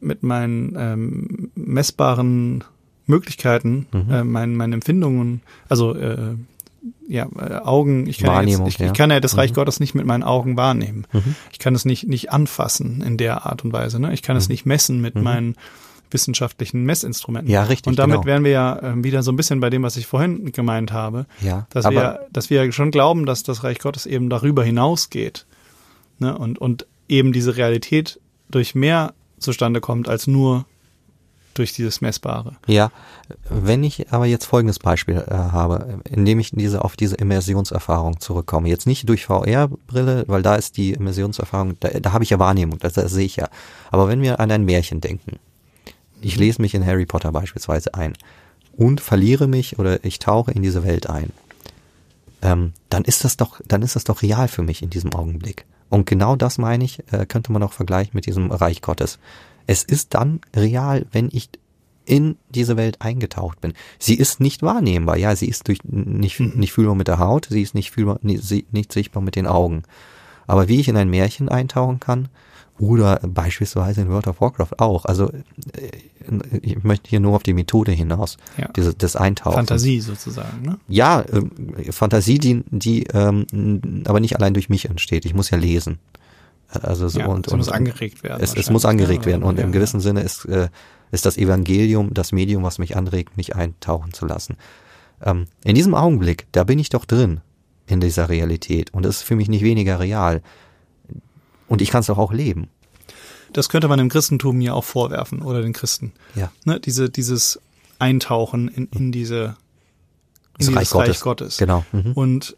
S2: messbaren Möglichkeiten, meinen Empfindungen, also Augen, ich kann ja das Reich Gottes nicht mit meinen Augen wahrnehmen. Ich kann es nicht anfassen in der Art und Weise. Ne? Ich kann es nicht messen mit meinen wissenschaftlichen Messinstrumenten.
S1: Ja, richtig.
S2: Und damit wären wir ja wieder so ein bisschen bei dem, was ich vorhin gemeint habe, dass wir schon glauben, dass das Reich Gottes eben darüber hinausgeht. Ne? Und eben diese Realität durch mehr zustande kommt als nur durch dieses Messbare.
S1: Ja, wenn ich aber jetzt folgendes Beispiel habe, indem ich auf diese Immersionserfahrung zurückkomme, jetzt nicht durch VR-Brille, weil da ist die Immersionserfahrung, da habe ich ja Wahrnehmung, das sehe ich ja. Aber wenn wir an ein Märchen denken, ich lese mich in Harry Potter beispielsweise ein und verliere mich oder ich tauche in diese Welt ein, dann ist das doch real für mich in diesem Augenblick. Und genau das meine ich, könnte man auch vergleichen mit diesem Reich Gottes. Es ist dann real, wenn ich in diese Welt eingetaucht bin. Sie ist nicht wahrnehmbar, ja, sie ist nicht fühlbar mit der Haut, sie ist nicht sichtbar mit den Augen. Aber wie ich in ein Märchen eintauchen kann, oder beispielsweise in World of Warcraft auch, also ich möchte hier nur auf die Methode hinaus, des Eintauchens.
S2: Fantasie sozusagen, ne?
S1: Ja, Fantasie, die aber nicht allein durch mich entsteht, ich muss ja lesen. Also so es
S2: muss angeregt werden.
S1: Es muss angeregt werden und im gewissen Sinne ist das Evangelium das Medium, was mich anregt, mich eintauchen zu lassen. In diesem Augenblick, da bin ich doch drin in dieser Realität und es ist für mich nicht weniger real und ich kann es doch auch leben.
S2: Das könnte man dem Christentum ja auch vorwerfen oder den Christen.
S1: Ja.
S2: Ne, dieses Eintauchen in dieses Reich Gottes.
S1: Genau.
S2: Und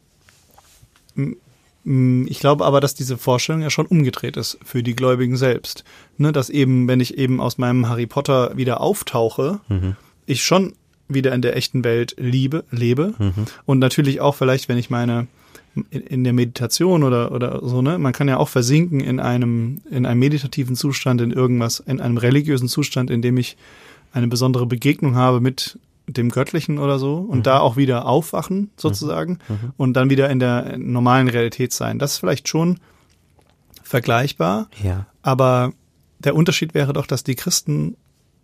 S2: ich glaube aber, dass diese Vorstellung ja schon umgedreht ist für die Gläubigen selbst. Ne, dass eben, wenn ich eben aus meinem Harry Potter wieder auftauche, ich schon wieder in der echten Welt lebe. Und natürlich auch vielleicht, wenn ich in der Meditation oder so, ne, man kann ja auch versinken in einem meditativen Zustand, in einem religiösen Zustand, in dem ich eine besondere Begegnung habe mit dem Göttlichen oder so und da auch wieder aufwachen sozusagen und dann wieder in der normalen Realität sein. Das ist vielleicht schon vergleichbar, aber der Unterschied wäre doch, dass die Christen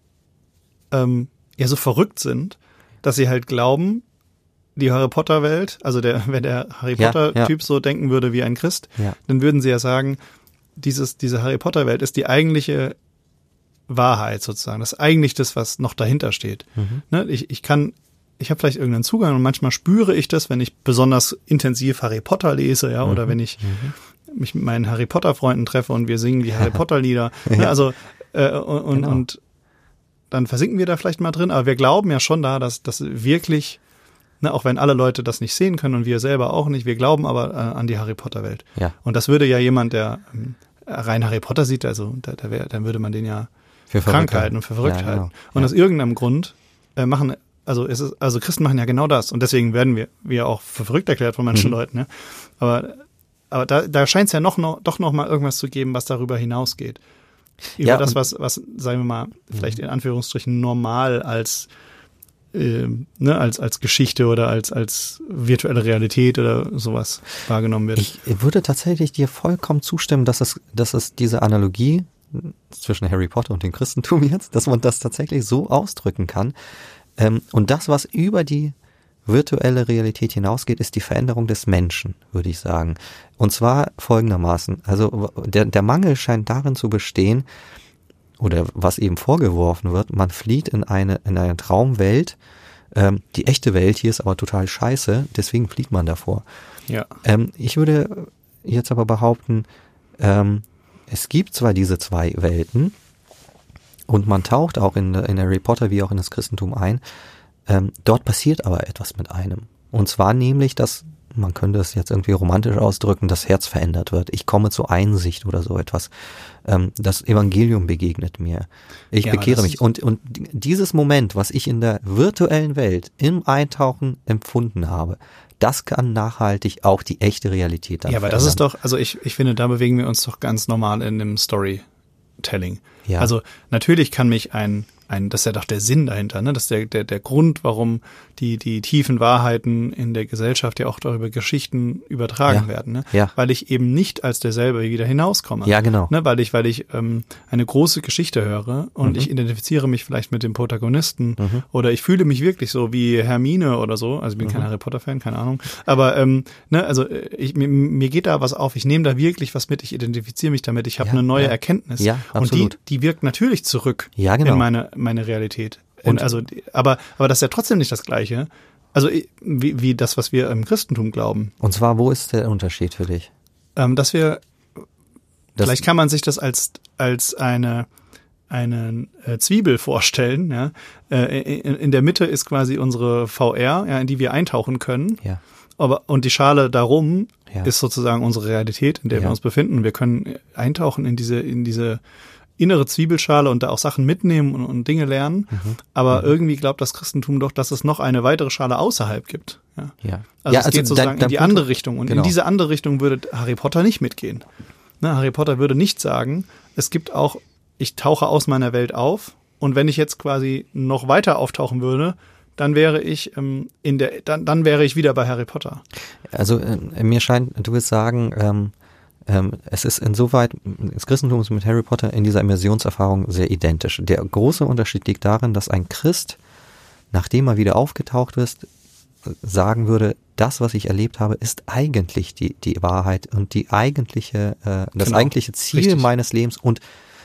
S2: so verrückt sind, dass sie halt glauben, die Harry Potter Welt, also wenn der Harry Potter Typ so denken würde wie ein Christ, dann würden sie ja sagen, diese Harry Potter Welt ist die eigentliche Wahrheit sozusagen. Das ist eigentlich das, was noch dahinter steht. Ne? Ich habe vielleicht irgendeinen Zugang und manchmal spüre ich das, wenn ich besonders intensiv Harry Potter lese, oder wenn ich mich mit meinen Harry Potter Freunden treffe und wir singen die Harry Potter Lieder. Ne? Also und dann versinken wir da vielleicht mal drin, aber wir glauben ja schon da, dass das wirklich, ne, auch wenn alle Leute das nicht sehen können und wir selber auch nicht, wir glauben aber an die Harry Potter Welt.
S1: Ja.
S2: Und das würde ja jemand, der rein Harry Potter sieht, also dann würde man den ja für krank halten und für verrückt halten. Und aus irgendeinem Grund also Christen machen ja genau das und deswegen werden wir auch für verrückt erklärt von manchen Leuten. Ne? Aber da scheint es ja doch noch mal irgendwas zu geben, was darüber hinausgeht. Über das, was, sagen wir mal, vielleicht in Anführungsstrichen normal als Geschichte oder als virtuelle Realität oder sowas wahrgenommen wird.
S1: Ich würde tatsächlich dir vollkommen zustimmen, dass es diese Analogie zwischen Harry Potter und dem Christentum jetzt, dass man das tatsächlich so ausdrücken kann. Und das, was über die virtuelle Realität hinausgeht, ist die Veränderung des Menschen, würde ich sagen. Und zwar folgendermaßen. Also der Mangel scheint darin zu bestehen, oder was eben vorgeworfen wird, man flieht in eine Traumwelt. Die echte Welt hier ist aber total scheiße, deswegen flieht man davor.
S2: Ja.
S1: Ich würde jetzt aber behaupten, es gibt zwar diese zwei Welten und man taucht auch in Harry Potter wie auch in das Christentum ein, dort passiert aber etwas mit einem. Und zwar nämlich, dass, man könnte es jetzt irgendwie romantisch ausdrücken, das Herz verändert wird. Ich komme zur Einsicht oder so etwas. Das Evangelium begegnet mir. Ich bekehre mich. Und dieses Moment, was ich in der virtuellen Welt im Eintauchen empfunden habe, das kann nachhaltig auch die echte Realität dann
S2: verändern. Das ist doch, also ich finde, da bewegen wir uns doch ganz normal in dem Storytelling.
S1: Ja.
S2: Also natürlich kann mich das ist ja doch der Sinn dahinter, ne? Das ist der Grund, warum die tiefen Wahrheiten in der Gesellschaft ja auch darüber Geschichten übertragen werden, ne?
S1: Ja.
S2: Weil ich eben nicht als derselbe wieder hinauskomme.
S1: Ja, genau.
S2: Ne? Weil ich eine große Geschichte höre und ich identifiziere mich vielleicht mit dem Protagonisten oder ich fühle mich wirklich so wie Hermine oder so. Also ich bin kein Harry Potter Fan, keine Ahnung. Aber mir geht da was auf. Ich nehme da wirklich was mit. Ich identifiziere mich damit. Ich habe eine neue Erkenntnis.
S1: Ja, absolut.
S2: Und die wirkt natürlich zurück
S1: in
S2: meine Realität. Aber das ist ja trotzdem nicht das Gleiche. Also wie das, was wir im Christentum glauben.
S1: Und zwar, wo ist der Unterschied für dich?
S2: Dass wir, vielleicht kann man sich das als eine Zwiebel vorstellen. Ja? In der Mitte ist quasi unsere VR, ja, in die wir eintauchen können.
S1: Ja.
S2: Und die Schale darum ist sozusagen unsere Realität, in der wir uns befinden. Wir können eintauchen in diese innere Zwiebelschale und da auch Sachen mitnehmen und Dinge lernen. Aber irgendwie glaubt das Christentum doch, dass es noch eine weitere Schale außerhalb gibt. Ja. Also es geht sozusagen in die andere Richtung. Und in diese andere Richtung würde Harry Potter nicht mitgehen. Ne, Harry Potter würde nicht sagen, es gibt auch, ich tauche aus meiner Welt auf und wenn ich jetzt quasi noch weiter auftauchen würde, dann wäre ich dann wäre ich wieder bei Harry Potter.
S1: Also mir scheint, du willst sagen, es ist insoweit, das Christentum ist mit Harry Potter in dieser Immersionserfahrung sehr identisch. Der große Unterschied liegt darin, dass ein Christ, nachdem er wieder aufgetaucht ist, sagen würde, das, was ich erlebt habe, ist eigentlich die Wahrheit und das eigentliche Ziel meines Lebens und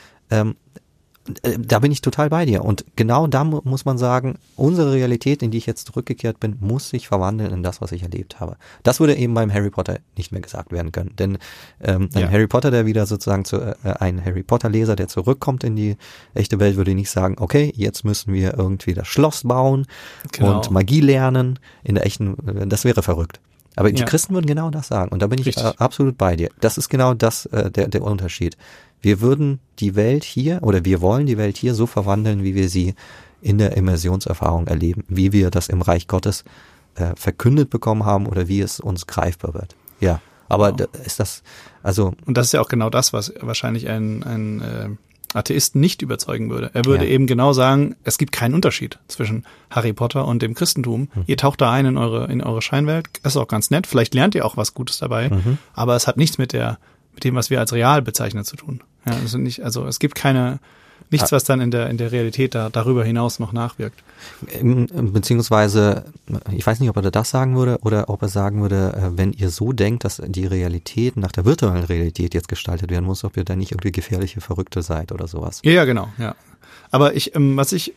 S1: da bin ich total bei dir. Und genau da muss man sagen, unsere Realität, in die ich jetzt zurückgekehrt bin, muss sich verwandeln in das, was ich erlebt habe. Das würde eben beim Harry Potter nicht mehr gesagt werden können. Denn ein Harry Potter, der wieder sozusagen ein Harry Potter-Leser, der zurückkommt in die echte Welt, würde nicht sagen, okay, jetzt müssen wir irgendwie das Schloss bauen und Magie lernen. In der echten, das wäre verrückt. Aber die Christen würden genau das sagen. Und da bin ich absolut bei dir. Das ist genau das, der Unterschied. Wir würden die Welt hier oder wir wollen die Welt hier so verwandeln, wie wir sie in der Immersionserfahrung erleben, wie wir das im Reich Gottes verkündet bekommen haben oder wie es uns greifbar wird. Ja, aber ist das, also.
S2: Und das ist ja auch genau das, was wahrscheinlich ein Atheisten nicht überzeugen würde. Er würde eben genau sagen, es gibt keinen Unterschied zwischen Harry Potter und dem Christentum. Ihr taucht da ein in eure Scheinwelt, ist auch ganz nett, vielleicht lernt ihr auch was Gutes dabei, aber es hat nichts mit dem, was wir als real bezeichnen, zu tun. Ja, also es gibt nichts, was dann in der Realität darüber hinaus noch nachwirkt.
S1: Beziehungsweise, ich weiß nicht, ob er das sagen würde oder ob er sagen würde, wenn ihr so denkt, dass die Realität nach der virtuellen Realität jetzt gestaltet werden muss, ob ihr dann nicht irgendwie gefährliche Verrückte seid oder sowas.
S2: Ja, genau, ja. Aber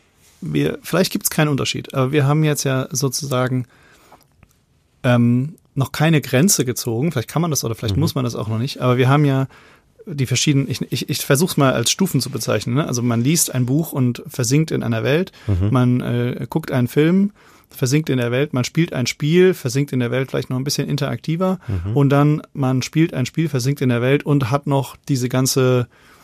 S2: vielleicht gibt es keinen Unterschied, aber wir haben jetzt ja sozusagen noch keine Grenze gezogen. Vielleicht kann man das oder vielleicht muss man das auch noch nicht. Aber wir haben ja die verschiedenen, ich versuche es mal als Stufen zu bezeichnen. Ne? Also man liest ein Buch und versinkt in einer Welt. Man guckt einen Film, versinkt in der Welt. Man spielt ein Spiel, versinkt in der Welt vielleicht noch ein bisschen interaktiver. Und dann man spielt ein Spiel, versinkt in der Welt und hat noch diese ganze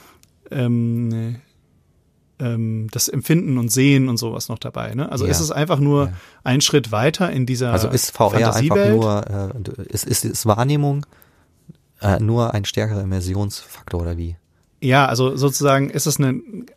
S2: das Empfinden und Sehen und sowas noch dabei. Ne? Also ist es einfach nur ein Schritt weiter in dieser
S1: Also ist VR einfach nur, ist Wahrnehmung nur ein stärkerer Immersionsfaktor oder wie?
S2: Ja, also sozusagen ist es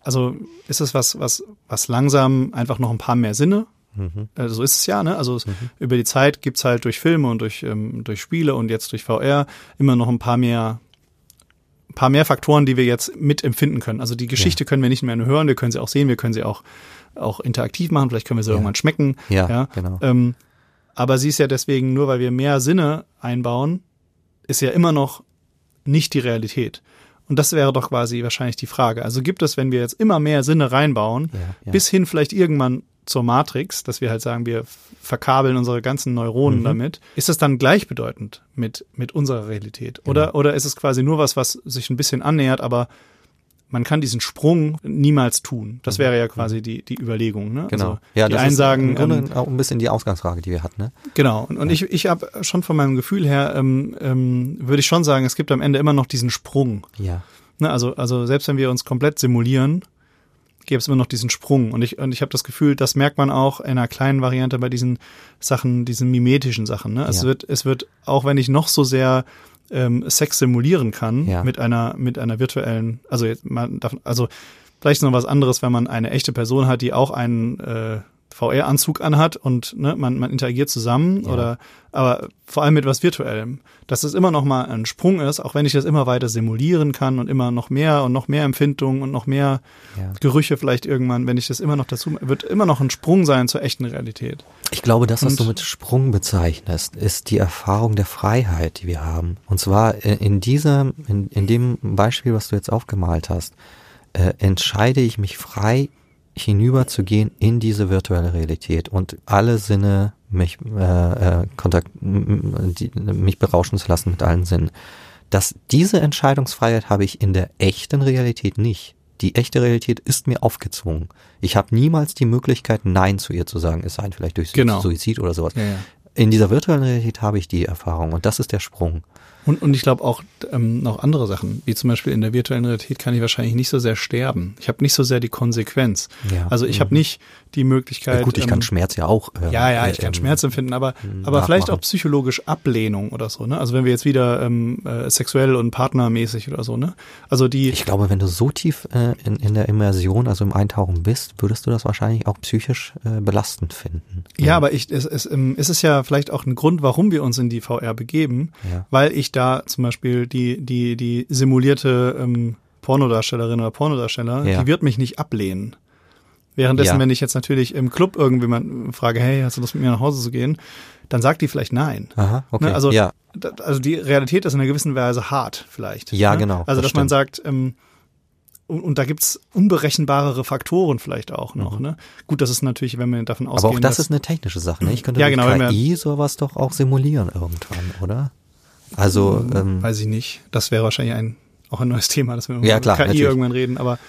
S2: was langsam einfach noch ein paar mehr Sinne. Also so ist es ja, ne? Also über die Zeit gibt's halt durch Filme und durch Spiele und jetzt durch VR immer noch ein paar mehr Faktoren, die wir jetzt mitempfinden können. Also die Geschichte können wir nicht mehr nur hören, wir können sie auch sehen, wir können sie auch interaktiv machen, vielleicht können wir sie irgendwann schmecken.
S1: Ja, genau.
S2: Aber sie ist ja deswegen, nur weil wir mehr Sinne einbauen, ist ja immer noch nicht die Realität. Und das wäre doch quasi wahrscheinlich die Frage. Also gibt es, wenn wir jetzt immer mehr Sinne reinbauen, bis hin vielleicht irgendwann zur Matrix, dass wir halt sagen, wir verkabeln unsere ganzen Neuronen damit, ist das dann gleichbedeutend mit unserer Realität? Oder ist es quasi nur was sich ein bisschen annähert, aber man kann diesen Sprung niemals tun? Das wäre ja quasi die Überlegung. Ne?
S1: Genau.
S2: Also
S1: ja,
S2: die
S1: das
S2: einen
S1: ist
S2: sagen,
S1: im Grunde auch ein bisschen die Ausgangsfrage, die wir hatten. Ne?
S2: Genau. Und ich habe schon von meinem Gefühl her, würde ich schon sagen, es gibt am Ende immer noch diesen Sprung.
S1: Ja.
S2: Ne? Also selbst wenn wir uns komplett simulieren, gäbe es immer noch diesen Sprung. Und ich habe das Gefühl, das merkt man auch in einer kleinen Variante bei diesen Sachen, diesen mimetischen Sachen. Ne? Es wird, auch wenn ich noch so sehr Sex simulieren kann mit einer virtuellen, also vielleicht noch was anderes, wenn man eine echte Person hat, die auch einen VR-Anzug anhat und ne, man interagiert zusammen aber vor allem mit was Virtuellem, dass es immer noch mal ein Sprung ist, auch wenn ich das immer weiter simulieren kann und immer noch mehr Empfindungen und noch mehr Gerüche vielleicht irgendwann, wenn ich das immer noch dazu, wird immer noch ein Sprung sein zur echten Realität.
S1: Ich glaube, das, was du mit Sprung bezeichnest, ist die Erfahrung der Freiheit, die wir haben. Und zwar in dem Beispiel, was du jetzt aufgemalt hast, entscheide ich mich frei, hinüberzugehen in diese virtuelle Realität und alle Sinne mich berauschen zu lassen mit allen Sinnen. Diese Entscheidungsfreiheit habe ich in der echten Realität nicht. Die echte Realität ist mir aufgezwungen. Ich habe niemals die Möglichkeit, Nein zu ihr zu sagen, es sei vielleicht durch Suizid oder sowas. Ja. In dieser virtuellen Realität habe ich die Erfahrung und das ist der Sprung.
S2: Und ich glaube auch noch andere Sachen, wie zum Beispiel in der virtuellen Realität kann ich wahrscheinlich nicht so sehr sterben. Ich habe nicht so sehr die Konsequenz. Ja. Also ich habe nicht die Möglichkeit.
S1: Ja, gut, ich kann Schmerz ja auch.
S2: Ich kann Schmerz empfinden, aber vielleicht auch psychologisch Ablehnung oder so. Ne? Also wenn wir jetzt wieder sexuell und partnermäßig oder so. Ne? Also ich
S1: glaube, wenn du so tief in der Immersion, also im Eintauchen bist, würdest du das wahrscheinlich auch psychisch belastend finden.
S2: Ja, aber es ist ja vielleicht auch ein Grund, warum wir uns in die VR begeben, weil ich da zum Beispiel die simulierte Pornodarstellerin oder Pornodarsteller, die wird mich nicht ablehnen. Währenddessen, wenn ich jetzt natürlich im Club irgendjemanden frage, hey, hast du Lust mit mir nach Hause zu gehen, dann sagt die vielleicht nein.
S1: Aha, okay.
S2: Ne? Also die Realität ist in einer gewissen Weise hart vielleicht.
S1: Ja,
S2: ne?
S1: genau.
S2: Also dass man sagt, und da gibt's unberechenbarere Faktoren vielleicht auch noch. Ne? Gut, das ist natürlich, wenn wir davon ausgehen,
S1: aber auch das ist eine technische Sache. Ne? Ich könnte durch KI sowas doch auch simulieren irgendwann, oder? Also
S2: weiß ich nicht. Das wäre wahrscheinlich auch ein neues Thema, dass wir
S1: über KI
S2: natürlich irgendwann reden. Aber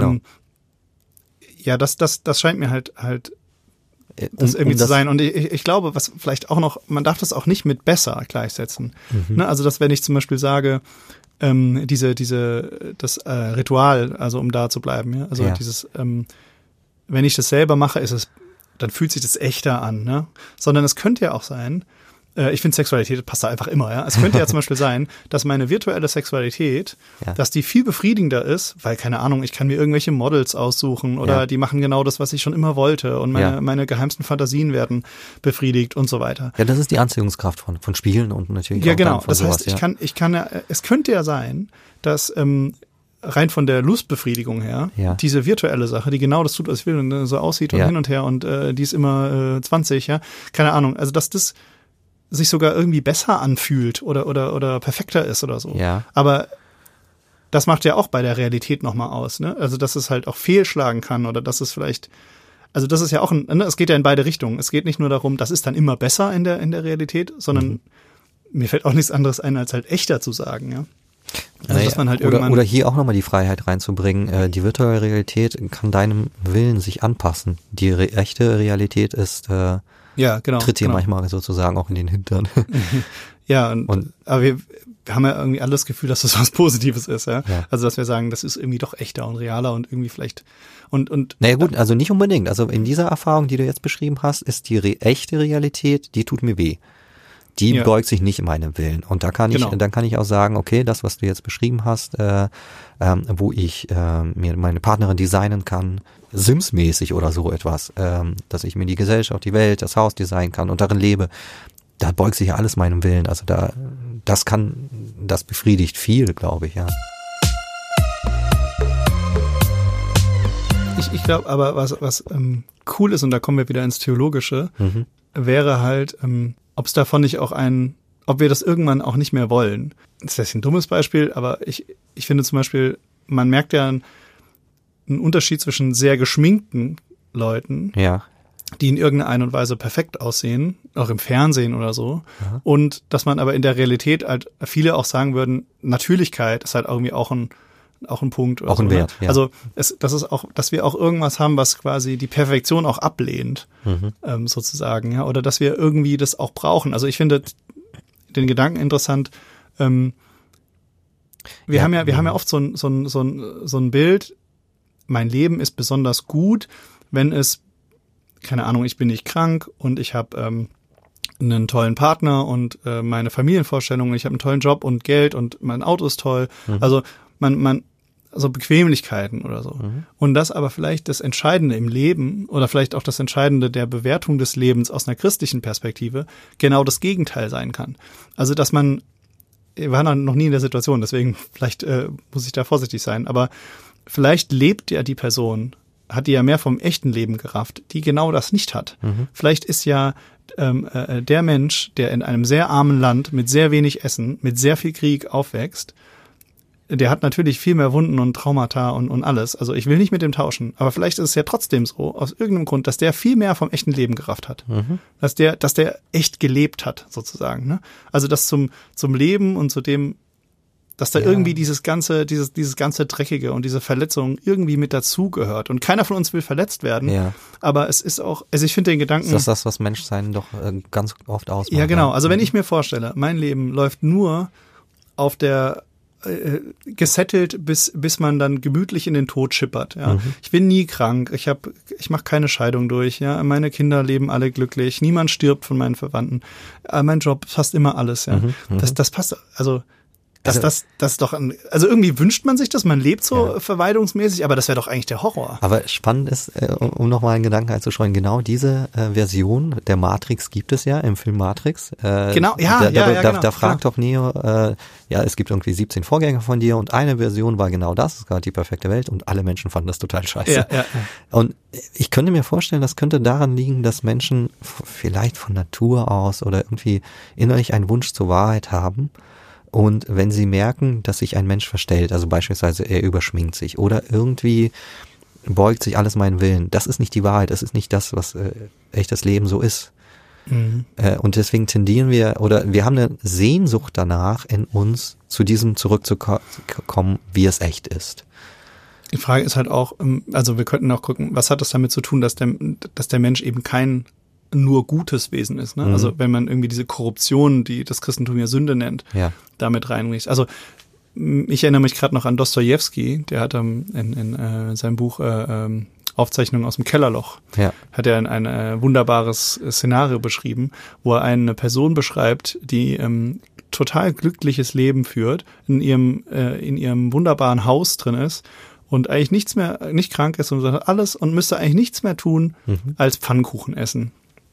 S2: das scheint mir halt das irgendwie zu sein. Und ich glaube, was vielleicht auch noch, man darf das auch nicht mit besser gleichsetzen. Ne? Also dass wenn ich zum Beispiel sage, das Ritual, also um da zu bleiben, also dieses, wenn ich das selber mache, dann fühlt sich das echter an, ne? Sondern es könnte ja auch sein, ich finde Sexualität passt da einfach immer, ja. Es könnte ja zum Beispiel sein, dass meine virtuelle Sexualität, dass die viel befriedigender ist, weil, keine Ahnung, ich kann mir irgendwelche Models aussuchen oder die machen genau das, was ich schon immer wollte und meine geheimsten Fantasien werden befriedigt und so weiter.
S1: Ja, das ist die Anziehungskraft von Spielen und natürlich auch
S2: genau.
S1: Von
S2: das
S1: sowas,
S2: heißt, es könnte ja sein, dass rein von der Lustbefriedigung her, diese virtuelle Sache, die genau das tut, was ich will und so aussieht und hin und her und die ist immer 20, keine Ahnung, also dass das sich sogar irgendwie besser anfühlt oder perfekter ist oder so.
S1: Ja.
S2: Aber das macht ja auch bei der Realität nochmal aus, ne? Also, dass es halt auch fehlschlagen kann oder dass es vielleicht, also das ist ja auch es geht ja in beide Richtungen. Es geht nicht nur darum, das ist dann immer besser in der Realität, sondern mir fällt auch nichts anderes ein, als halt echter zu sagen, ja. Also, dass man halt
S1: oder hier auch nochmal die Freiheit reinzubringen. Die virtuelle Realität kann deinem Willen sich anpassen. Die echte Realität ist, tritt dir manchmal sozusagen auch in den Hintern.
S2: Ja, aber wir haben ja irgendwie alle das Gefühl, dass das was Positives ist, ja. Also, dass wir sagen, das ist irgendwie doch echter und realer und irgendwie vielleicht naja gut, also nicht unbedingt. Also in dieser Erfahrung, die du jetzt beschrieben hast, ist die echte Realität, die tut mir weh. Die beugt sich nicht in meinem Willen. Und da kann dann kann ich auch sagen, okay, das, was du jetzt beschrieben hast, wo ich mir meine Partnerin designen kann, Sims-mäßig oder so etwas, dass ich mir die Gesellschaft, die Welt, das Haus designen kann und darin lebe, da beugt sich ja alles meinem Willen. Also das befriedigt viel, glaube ich, ja. Ich glaube aber, was cool ist, und da kommen wir wieder ins Theologische, wäre halt, ob es davon nicht auch ob wir das irgendwann auch nicht mehr wollen. Das ist ein dummes Beispiel, aber ich finde zum Beispiel, man merkt ja einen Unterschied zwischen sehr geschminkten Leuten, die in irgendeiner Art und Weise perfekt aussehen, auch im Fernsehen oder so, und dass man aber in der Realität halt viele auch sagen würden, Natürlichkeit ist halt irgendwie auch ein Punkt. Oder
S1: auch ein Wert, ja.
S2: Also das ist auch, dass wir auch irgendwas haben, was quasi die Perfektion auch ablehnt, sozusagen, ja, oder dass wir irgendwie das auch brauchen. Also ich finde den Gedanken interessant. Wir haben ja oft so ein Bild. Mein Leben ist besonders gut, wenn es, keine Ahnung, ich bin nicht krank und ich habe einen tollen Partner und meine Familienvorstellungen, ich habe einen tollen Job und Geld und mein Auto ist toll. Also also Bequemlichkeiten oder so. Und das aber vielleicht das Entscheidende im Leben oder vielleicht auch das Entscheidende der Bewertung des Lebens aus einer christlichen Perspektive genau das Gegenteil sein kann. Also dass wir waren noch nie in der Situation, deswegen vielleicht muss ich da vorsichtig sein, aber vielleicht lebt ja die Person, hat die ja mehr vom echten Leben gerafft, die genau das nicht hat. Vielleicht ist ja der Mensch, der in einem sehr armen Land mit sehr wenig Essen, mit sehr viel Krieg aufwächst, der hat natürlich viel mehr Wunden und Traumata und alles. Also ich will nicht mit dem tauschen. Aber vielleicht ist es ja trotzdem so, aus irgendeinem Grund, dass der viel mehr vom echten Leben gerafft hat. Dass der echt gelebt hat, sozusagen. Ne? Also das zum Leben und zu dem, dass da irgendwie dieses ganze Dreckige und diese Verletzung irgendwie mit dazugehört. Und keiner von uns will verletzt werden. Ja. Aber es ist auch, also ich finde den Gedanken.
S1: Ist das, was Menschsein doch ganz oft ausmacht?
S2: Ja, genau. Also wenn ich mir vorstelle, mein Leben läuft nur auf der gesettelt, bis man dann gemütlich in den Tod schippert. Ja. Ich bin nie krank, ich mache keine Scheidung durch, ja, meine Kinder leben alle glücklich, niemand stirbt von meinen Verwandten, mein Job passt immer alles, ja. Das passt, also das ist doch also irgendwie wünscht man sich das, man lebt so verweidungsmäßig, aber das wäre doch eigentlich der Horror.
S1: Aber spannend ist, um nochmal einen Gedanken einzuschreuen, genau diese Version der Matrix gibt es ja im Film Matrix.
S2: Genau,
S1: Da fragt doch Neo, es gibt irgendwie 17 Vorgänger von dir und eine Version war genau das, es gab die perfekte Welt und alle Menschen fanden das total scheiße. Ja. Und ich könnte mir vorstellen, das könnte daran liegen, dass Menschen vielleicht von Natur aus oder irgendwie innerlich einen Wunsch zur Wahrheit haben. Und wenn sie merken, dass sich ein Mensch verstellt, also beispielsweise er überschminkt sich oder irgendwie beugt sich alles meinen Willen, das ist nicht die Wahrheit, das ist nicht das, was echtes Leben so ist. Und deswegen tendieren wir haben eine Sehnsucht danach in uns, zu diesem zurückzukommen, wie es echt ist.
S2: Die Frage ist halt auch, also wir könnten auch gucken, was hat das damit zu tun, dass der Mensch eben kein nur gutes Wesen ist. Ne? Also wenn man irgendwie diese Korruption, die das Christentum ja Sünde nennt, damit reinricht. Also ich erinnere mich gerade noch an Dostojewski, der hat in seinem Buch Aufzeichnungen aus dem Kellerloch, hat er ein wunderbares Szenario beschrieben, wo er eine Person beschreibt, die total glückliches Leben führt, in ihrem wunderbaren Haus drin ist und eigentlich nicht krank ist und alles und müsste eigentlich nichts mehr tun, als Pfannkuchen essen.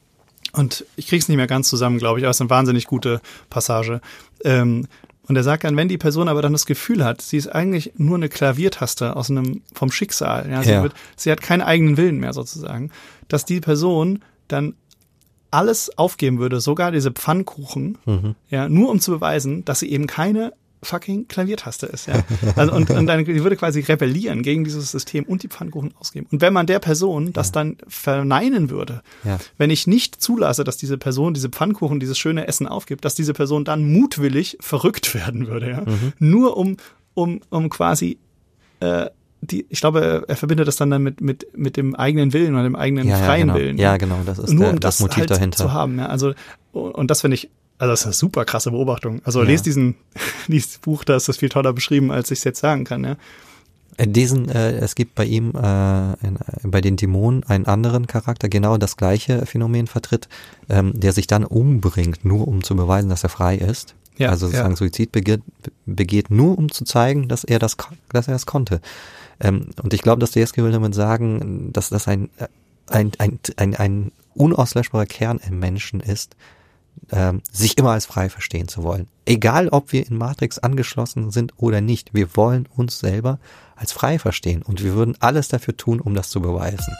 S2: Und ich krieg's nicht mehr ganz zusammen, glaube ich, aber es ist eine wahnsinnig gute Passage. Und er sagt dann, wenn die Person aber dann das Gefühl hat, sie ist eigentlich nur eine Klaviertaste vom Schicksal, sie hat keinen eigenen Willen mehr sozusagen, dass die Person dann alles aufgeben würde, sogar diese Pfannkuchen, nur um zu beweisen, dass sie eben keine fucking Klaviertaste ist, ja. Also und dann die würde quasi rebellieren gegen dieses System und die Pfannkuchen ausgeben. Und wenn man der Person das dann verneinen würde, wenn ich nicht zulasse, dass diese Person diese Pfannkuchen, dieses schöne Essen aufgibt, dass diese Person dann mutwillig verrückt werden würde, ja. Nur um quasi ich glaube, er verbindet das dann mit dem eigenen Willen oder dem eigenen freien Willen.
S1: Ja, genau, das ist
S2: nur um
S1: das Motiv
S2: halt
S1: dahinter
S2: zu haben, ja. Also und das finde ich, also das ist eine super krasse Beobachtung. Also lest dieses Buch, da ist das viel toller beschrieben, als ich es jetzt sagen kann, ja.
S1: Es gibt bei ihm, bei den Dämonen einen anderen Charakter, genau das gleiche Phänomen vertritt, der sich dann umbringt, nur um zu beweisen, dass er frei ist. Ja, also sozusagen Suizid begeht, nur um zu zeigen, dass er es konnte. Und ich glaube, Dostoiewski will damit sagen, dass das ein unauslöschbarer Kern im Menschen ist, sich immer als frei verstehen zu wollen. Egal, ob wir in Matrix angeschlossen sind oder nicht, wir wollen uns selber als frei verstehen und wir würden alles dafür tun, um das zu beweisen.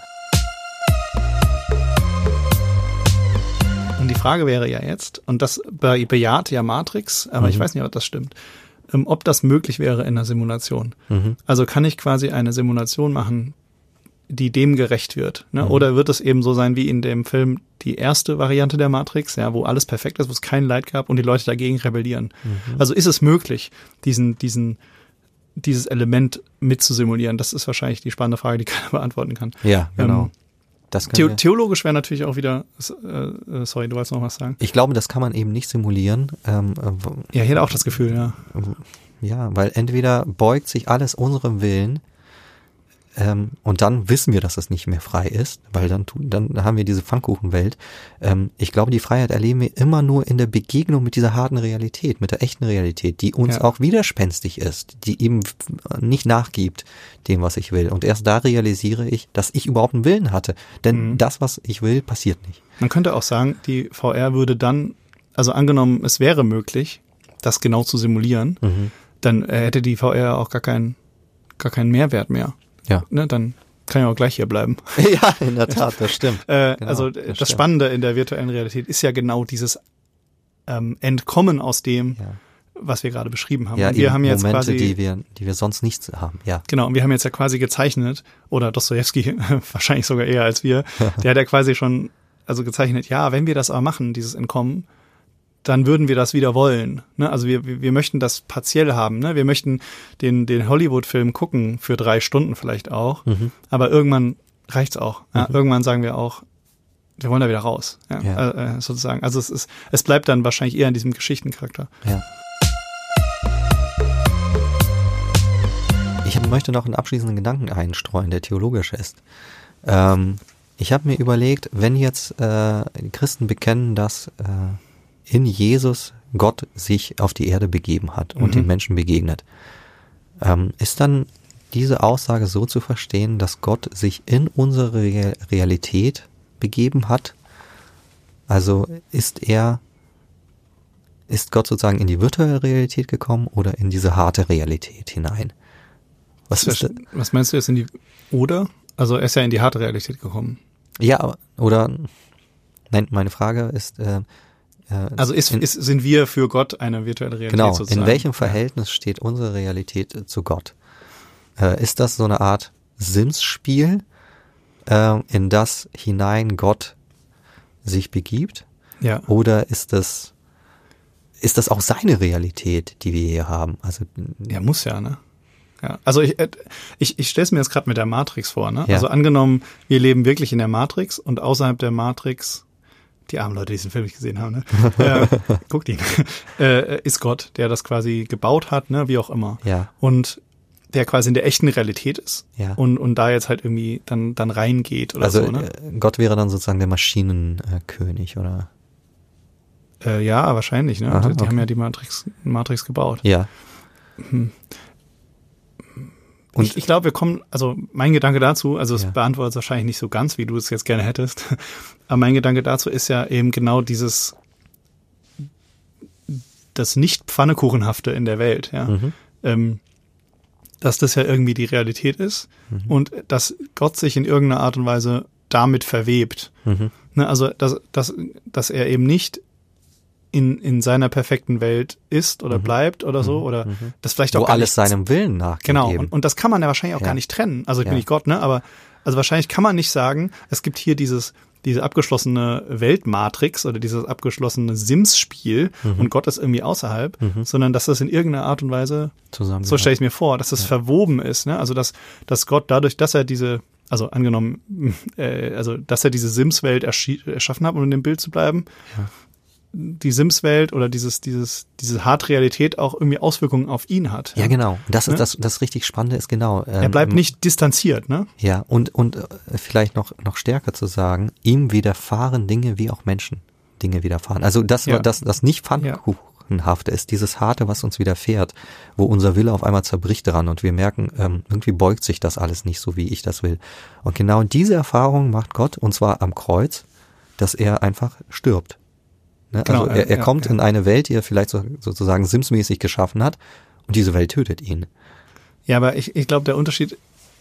S2: Und die Frage wäre ja jetzt, und das bejaht ja Matrix, aber ich weiß nicht, ob das stimmt, ob das möglich wäre in einer Simulation. Also kann ich quasi eine Simulation machen, die dem gerecht wird, ne? Oder wird es eben so sein wie in dem Film die erste Variante der Matrix, ja, wo alles perfekt ist, wo es kein Leid gab und die Leute dagegen rebellieren. Also ist es möglich, dieses Element mitzusimulieren? Das ist wahrscheinlich die spannende Frage, die keiner beantworten kann.
S1: Ja, genau.
S2: Theologisch wäre natürlich auch wieder, sorry, du wolltest noch was sagen?
S1: Ich glaube, das kann man eben nicht simulieren.
S2: Ich hätte auch das Gefühl, ja.
S1: Ja, weil entweder beugt sich alles unserem Willen, und dann wissen wir, dass es nicht mehr frei ist, weil dann haben wir diese Pfannkuchenwelt. Ich glaube, die Freiheit erleben wir immer nur in der Begegnung mit dieser harten Realität, mit der echten Realität, die uns auch widerspenstig ist, die eben nicht nachgibt dem, was ich will. Und erst da realisiere ich, dass ich überhaupt einen Willen hatte. Denn das, was ich will, passiert nicht.
S2: Man könnte auch sagen, die VR würde dann, also angenommen, es wäre möglich, das genau zu simulieren, dann hätte die VR auch gar keinen Mehrwert mehr.
S1: Ja.
S2: Ne, dann kann ich auch gleich hier bleiben.
S1: Ja, in der Tat, das stimmt.
S2: Also das Spannende in der virtuellen Realität ist ja genau dieses Entkommen aus dem, was wir gerade beschrieben haben.
S1: Ja,
S2: und wir haben jetzt
S1: Momente,
S2: quasi,
S1: die wir sonst nicht haben. Ja.
S2: Genau, und wir haben jetzt ja quasi gezeichnet, oder Dostoiewski wahrscheinlich sogar eher als wir, der hat ja quasi schon gezeichnet, ja, wenn wir das aber machen, dieses Entkommen, dann würden wir das wieder wollen. Ne? Also wir möchten das partiell haben. Ne? Wir möchten den Hollywood-Film gucken, für 3 Stunden vielleicht auch. Aber irgendwann reicht's auch. Ja? Irgendwann sagen wir auch, wir wollen da wieder raus. Ja? Sozusagen. Also es bleibt dann wahrscheinlich eher in diesem Geschichtencharakter.
S1: Ja. Ich möchte noch einen abschließenden Gedanken einstreuen, der theologisch ist. Ich habe mir überlegt, wenn jetzt die Christen bekennen, dass in Jesus Gott sich auf die Erde begeben hat und den Menschen begegnet. Ist dann diese Aussage so zu verstehen, dass Gott sich in unsere Realität begeben hat? Also ist Gott sozusagen in die virtuelle Realität gekommen oder in diese harte Realität hinein?
S2: Was meinst du jetzt oder? Also er ist ja in die harte Realität gekommen.
S1: Ja, nein, meine Frage ist,
S2: also sind wir für Gott eine virtuelle Realität sozusagen?
S1: Genau, in welchem Verhältnis steht unsere Realität zu Gott? Ist das so eine Art Sims-Spiel, in das hinein Gott sich begibt?
S2: Ja.
S1: Oder ist das auch seine Realität, die wir hier haben? Also
S2: ja, muss ja, ne? Ja, also ich stelle es mir jetzt gerade mit der Matrix vor, ne?
S1: Ja.
S2: Also angenommen, wir leben wirklich in der Matrix und außerhalb der Matrix, die armen Leute, die diesen Film nicht gesehen haben, ne? Guckt ihn. Ist Gott, der das quasi gebaut hat, ne? Wie auch immer.
S1: Ja.
S2: Und der quasi in der echten Realität ist.
S1: Ja.
S2: Und da jetzt halt irgendwie dann reingeht oder
S1: also,
S2: so, ne?
S1: Gott wäre dann sozusagen der Maschinenkönig, oder?
S2: Ja, wahrscheinlich, ne?
S1: Aha,
S2: die haben ja die Matrix gebaut.
S1: Ja.
S2: Und ich glaube, mein Gedanke dazu, also es beantwortet es wahrscheinlich nicht so ganz, wie du es jetzt gerne hättest, aber mein Gedanke dazu ist ja eben genau das Nicht-Pfannekuchenhafte in der Welt, ja. Dass das ja irgendwie die Realität ist und dass Gott sich in irgendeiner Art und Weise damit verwebt. Ne, also, dass er eben nicht in seiner perfekten Welt ist oder bleibt oder so, oder das vielleicht auch
S1: wo alles seinem Willen nachgeht.
S2: Genau, und das kann man ja wahrscheinlich auch gar nicht trennen. Also ich bin nicht Gott, ne? Aber also wahrscheinlich kann man nicht sagen, es gibt hier diese abgeschlossene Weltmatrix oder dieses abgeschlossene Sims-Spiel und Gott ist irgendwie außerhalb, sondern dass das in irgendeiner Art und Weise, so stelle ich mir vor, dass das verwoben ist, ne? Also dass Gott dadurch, dass er also angenommen, dass er diese Sims-Welt erschaffen hat, um in dem Bild zu bleiben, die Sims-Welt oder diese harte Realität auch irgendwie Auswirkungen auf ihn hat.
S1: Ja, genau. Das ist das richtig Spannende ist genau.
S2: Er bleibt nicht distanziert, ne?
S1: Ja, und vielleicht noch stärker zu sagen, ihm widerfahren Dinge, wie auch Menschen Dinge widerfahren. Also das nicht Pfannkuchenhafte ist, dieses Harte, was uns widerfährt, wo unser Wille auf einmal zerbricht daran und wir merken, irgendwie beugt sich das alles nicht so, wie ich das will. Und genau diese Erfahrung macht Gott, und zwar am Kreuz, dass er einfach stirbt. Ne? Also
S2: Genau,
S1: er kommt in eine Welt, die er vielleicht sozusagen Sims-mäßig geschaffen hat, und diese Welt tötet ihn.
S2: Ja, aber ich glaube, der Unterschied,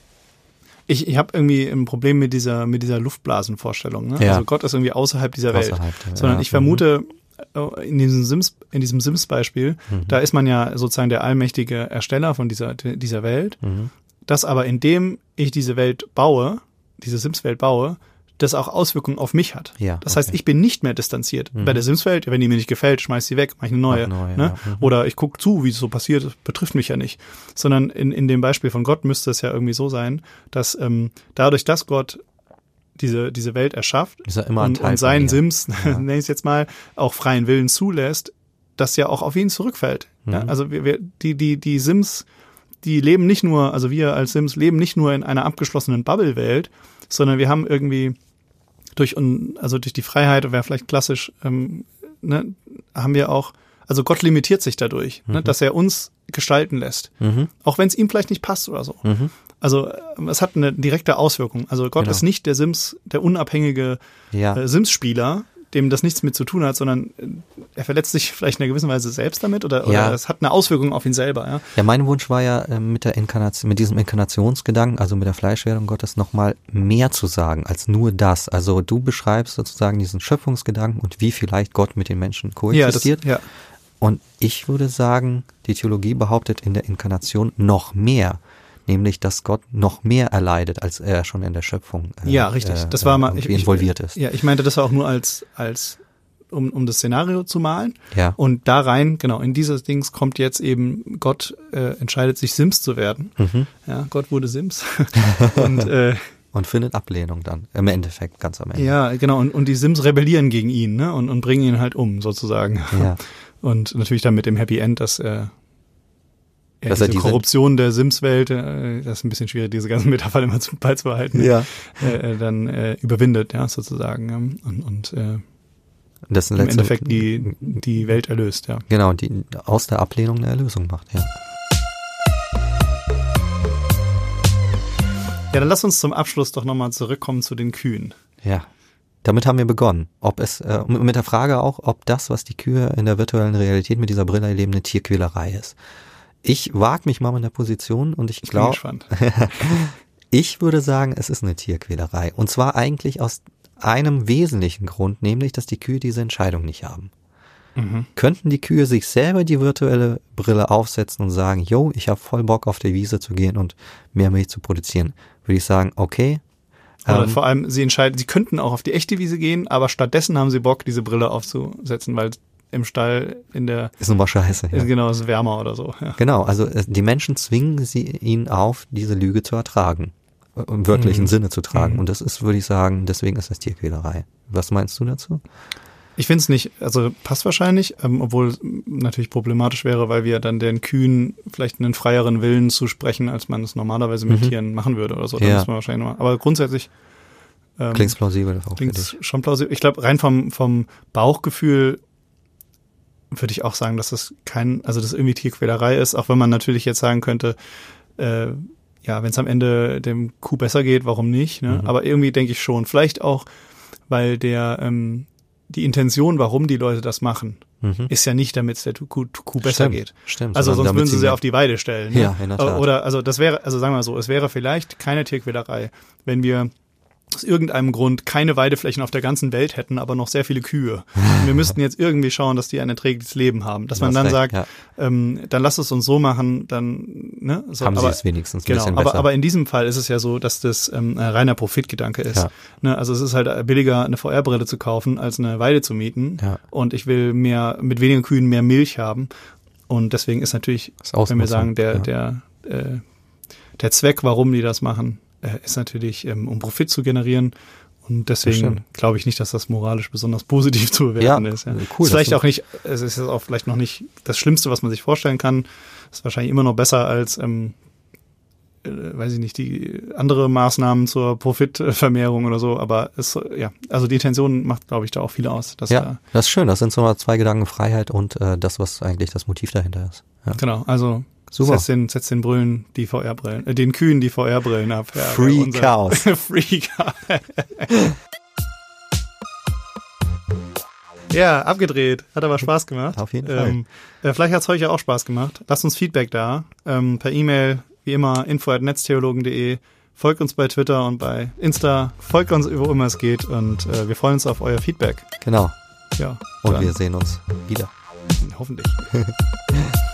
S2: ich habe irgendwie ein Problem mit dieser Luftblasenvorstellung. Ne?
S1: Ja.
S2: Also Gott ist irgendwie außerhalb dieser Welt.
S1: Der,
S2: sondern ich vermute, in diesem Sims-Beispiel, da ist man ja sozusagen der allmächtige Ersteller von dieser Welt, dass aber indem ich diese Welt baue, diese Sims-Welt baue, das auch Auswirkungen auf mich hat.
S1: Ja,
S2: das heißt, ich bin nicht mehr distanziert. Bei der Sims-Welt, wenn die mir nicht gefällt, schmeiß sie weg, mach ich eine neue. Ne? Oder ich gucke zu, wie es so passiert, das betrifft mich ja nicht. Sondern in dem Beispiel von Gott müsste es ja irgendwie so sein, dass dadurch, dass Gott diese Welt erschafft und seinen Sims, nenne ich es jetzt mal, auch freien Willen zulässt, das ja auch auf ihn zurückfällt. Ja? Also die Sims, die leben nicht nur, also wir als Sims leben nicht nur in einer abgeschlossenen Bubble-Welt, sondern wir haben irgendwie durch die Freiheit, wäre vielleicht klassisch, haben wir auch, also Gott limitiert sich dadurch, dass er uns gestalten lässt. Auch wenn es ihm vielleicht nicht passt oder so. Also es hat eine direkte Auswirkung. Also Gott ist nicht der unabhängige Sims-Spieler, dem das nichts mit zu tun hat, sondern er verletzt sich vielleicht in einer gewissen Weise selbst damit oder es hat eine Auswirkung auf ihn selber. Ja,
S1: ja, mein Wunsch war ja mit diesem Inkarnationsgedanken, also mit der Fleischwerdung Gottes, nochmal mehr zu sagen als nur das. Also du beschreibst sozusagen diesen Schöpfungsgedanken und wie vielleicht Gott mit den Menschen koexistiert.
S2: Ja.
S1: Und ich würde sagen, die Theologie behauptet in der Inkarnation noch mehr. Nämlich, dass Gott noch mehr erleidet, als er schon in der Schöpfung
S2: richtig. Das war mal
S1: involviert ist.
S2: Ja, ich meinte das auch nur um das Szenario zu malen.
S1: Ja.
S2: Und da rein, genau, in dieses Dings kommt jetzt eben, Gott entscheidet sich, Sims zu werden. Ja, Gott wurde Sims.
S1: Und findet Ablehnung dann, im Endeffekt, ganz am Ende.
S2: Ja, genau, und die Sims rebellieren gegen ihn, ne, und bringen ihn halt um, sozusagen. Ja. Und natürlich dann mit dem Happy End, dass diese Korruption der Sims-Welt, das ist ein bisschen schwierig, diese ganzen Metaphern immer beizubehalten, dann überwindet, ja, sozusagen, und
S1: das
S2: im Endeffekt die Welt erlöst, ja.
S1: Genau, die aus der Ablehnung eine Erlösung macht, ja.
S2: Ja, dann lass uns zum Abschluss doch nochmal zurückkommen zu den Kühen.
S1: Ja, damit haben wir begonnen. Mit der Frage auch, ob das, was die Kühe in der virtuellen Realität mit dieser Brille erleben, eine Tierquälerei ist. Ich wage mich mal in der Position und ich glaube, ich würde sagen, es ist eine Tierquälerei. Und zwar eigentlich aus einem wesentlichen Grund, nämlich, dass die Kühe diese Entscheidung nicht haben. Könnten die Kühe sich selber die virtuelle Brille aufsetzen und sagen, yo, ich habe voll Bock auf die Wiese zu gehen und mehr Milch zu produzieren, würde ich sagen, okay.
S2: Oder vor allem, sie könnten auch auf die echte Wiese gehen, aber stattdessen haben sie Bock, diese Brille aufzusetzen, weil im Stall ist
S1: nun mal scheiße. Ja.
S2: Genau, ist wärmer oder so. Ja.
S1: Genau, also die Menschen zwingen ihn auf, diese Lüge zu ertragen, im wörtlichen Sinne zu tragen. Und das ist, würde ich sagen, deswegen ist das Tierquälerei. Was meinst du dazu?
S2: Ich finde es nicht, also passt wahrscheinlich, obwohl es natürlich problematisch wäre, weil wir dann den Kühen vielleicht einen freieren Willen zusprechen, als man es normalerweise mit Tieren machen würde oder so. Da muss man wahrscheinlich noch, aber grundsätzlich
S1: klingt plausibel.
S2: Klingt schon plausibel. Ich glaube, rein vom Bauchgefühl würde ich auch sagen, dass das das irgendwie Tierquälerei ist, auch wenn man natürlich jetzt sagen könnte, wenn es am Ende dem Kuh besser geht, warum nicht? Ne? Aber irgendwie denke ich schon, vielleicht auch, weil die Intention, warum die Leute das machen, ist ja nicht, damit es der Kuh besser geht.
S1: Stimmt.
S2: Also sonst würden sie auf die Weide stellen. Ne?
S1: Ja, in der Tat.
S2: Oder, also das wäre, also sagen wir mal so, es wäre vielleicht keine Tierquälerei, wenn wir aus irgendeinem Grund keine Weideflächen auf der ganzen Welt hätten, aber noch sehr viele Kühe. Und wir müssten jetzt irgendwie schauen, dass die ein erträgliches Leben haben. Dass man dann sagt, dann lass es uns so machen, dann so,
S1: haben sie es wenigstens ein bisschen besser.
S2: Aber in diesem Fall ist es ja so, dass das reiner Profitgedanke ist. Ja. Ne, also es ist halt billiger, eine VR-Brille zu kaufen, als eine Weide zu mieten. Ja. Und ich will mit weniger Kühen mehr Milch haben. Und deswegen ist natürlich, wenn wir sagen, der Zweck, warum die das machen, ist natürlich, um Profit zu generieren. Und deswegen glaube ich nicht, dass das moralisch besonders positiv zu bewerten ist. Ja. Cool, ist vielleicht auch nicht, es ist auch vielleicht noch nicht das Schlimmste, was man sich vorstellen kann. Ist wahrscheinlich immer noch besser als, weiß ich nicht, die andere Maßnahmen zur Profitvermehrung oder so. Aber also die Intention macht, glaube ich, da auch viel aus.
S1: Das ist schön. Das sind so mal 2 Gedanken, Freiheit und das, was eigentlich das Motiv dahinter ist. Ja.
S2: Genau, also super. Setz den Brillen die VR-Brillen, den Kühen die VR-Brillen ab. Ja,
S1: Free Cows.
S2: Free Cows. Ja, abgedreht. Hat aber Spaß gemacht.
S1: Auf jeden Fall.
S2: Vielleicht hat es euch ja auch Spaß gemacht. Lasst uns Feedback da. Per E-Mail, wie immer, info@netztheologen.de. Folgt uns bei Twitter und bei Insta. Folgt uns, wo immer es geht. Und wir freuen uns auf euer Feedback.
S1: Genau.
S2: Ja.
S1: Und wir sehen uns wieder.
S2: Hoffentlich.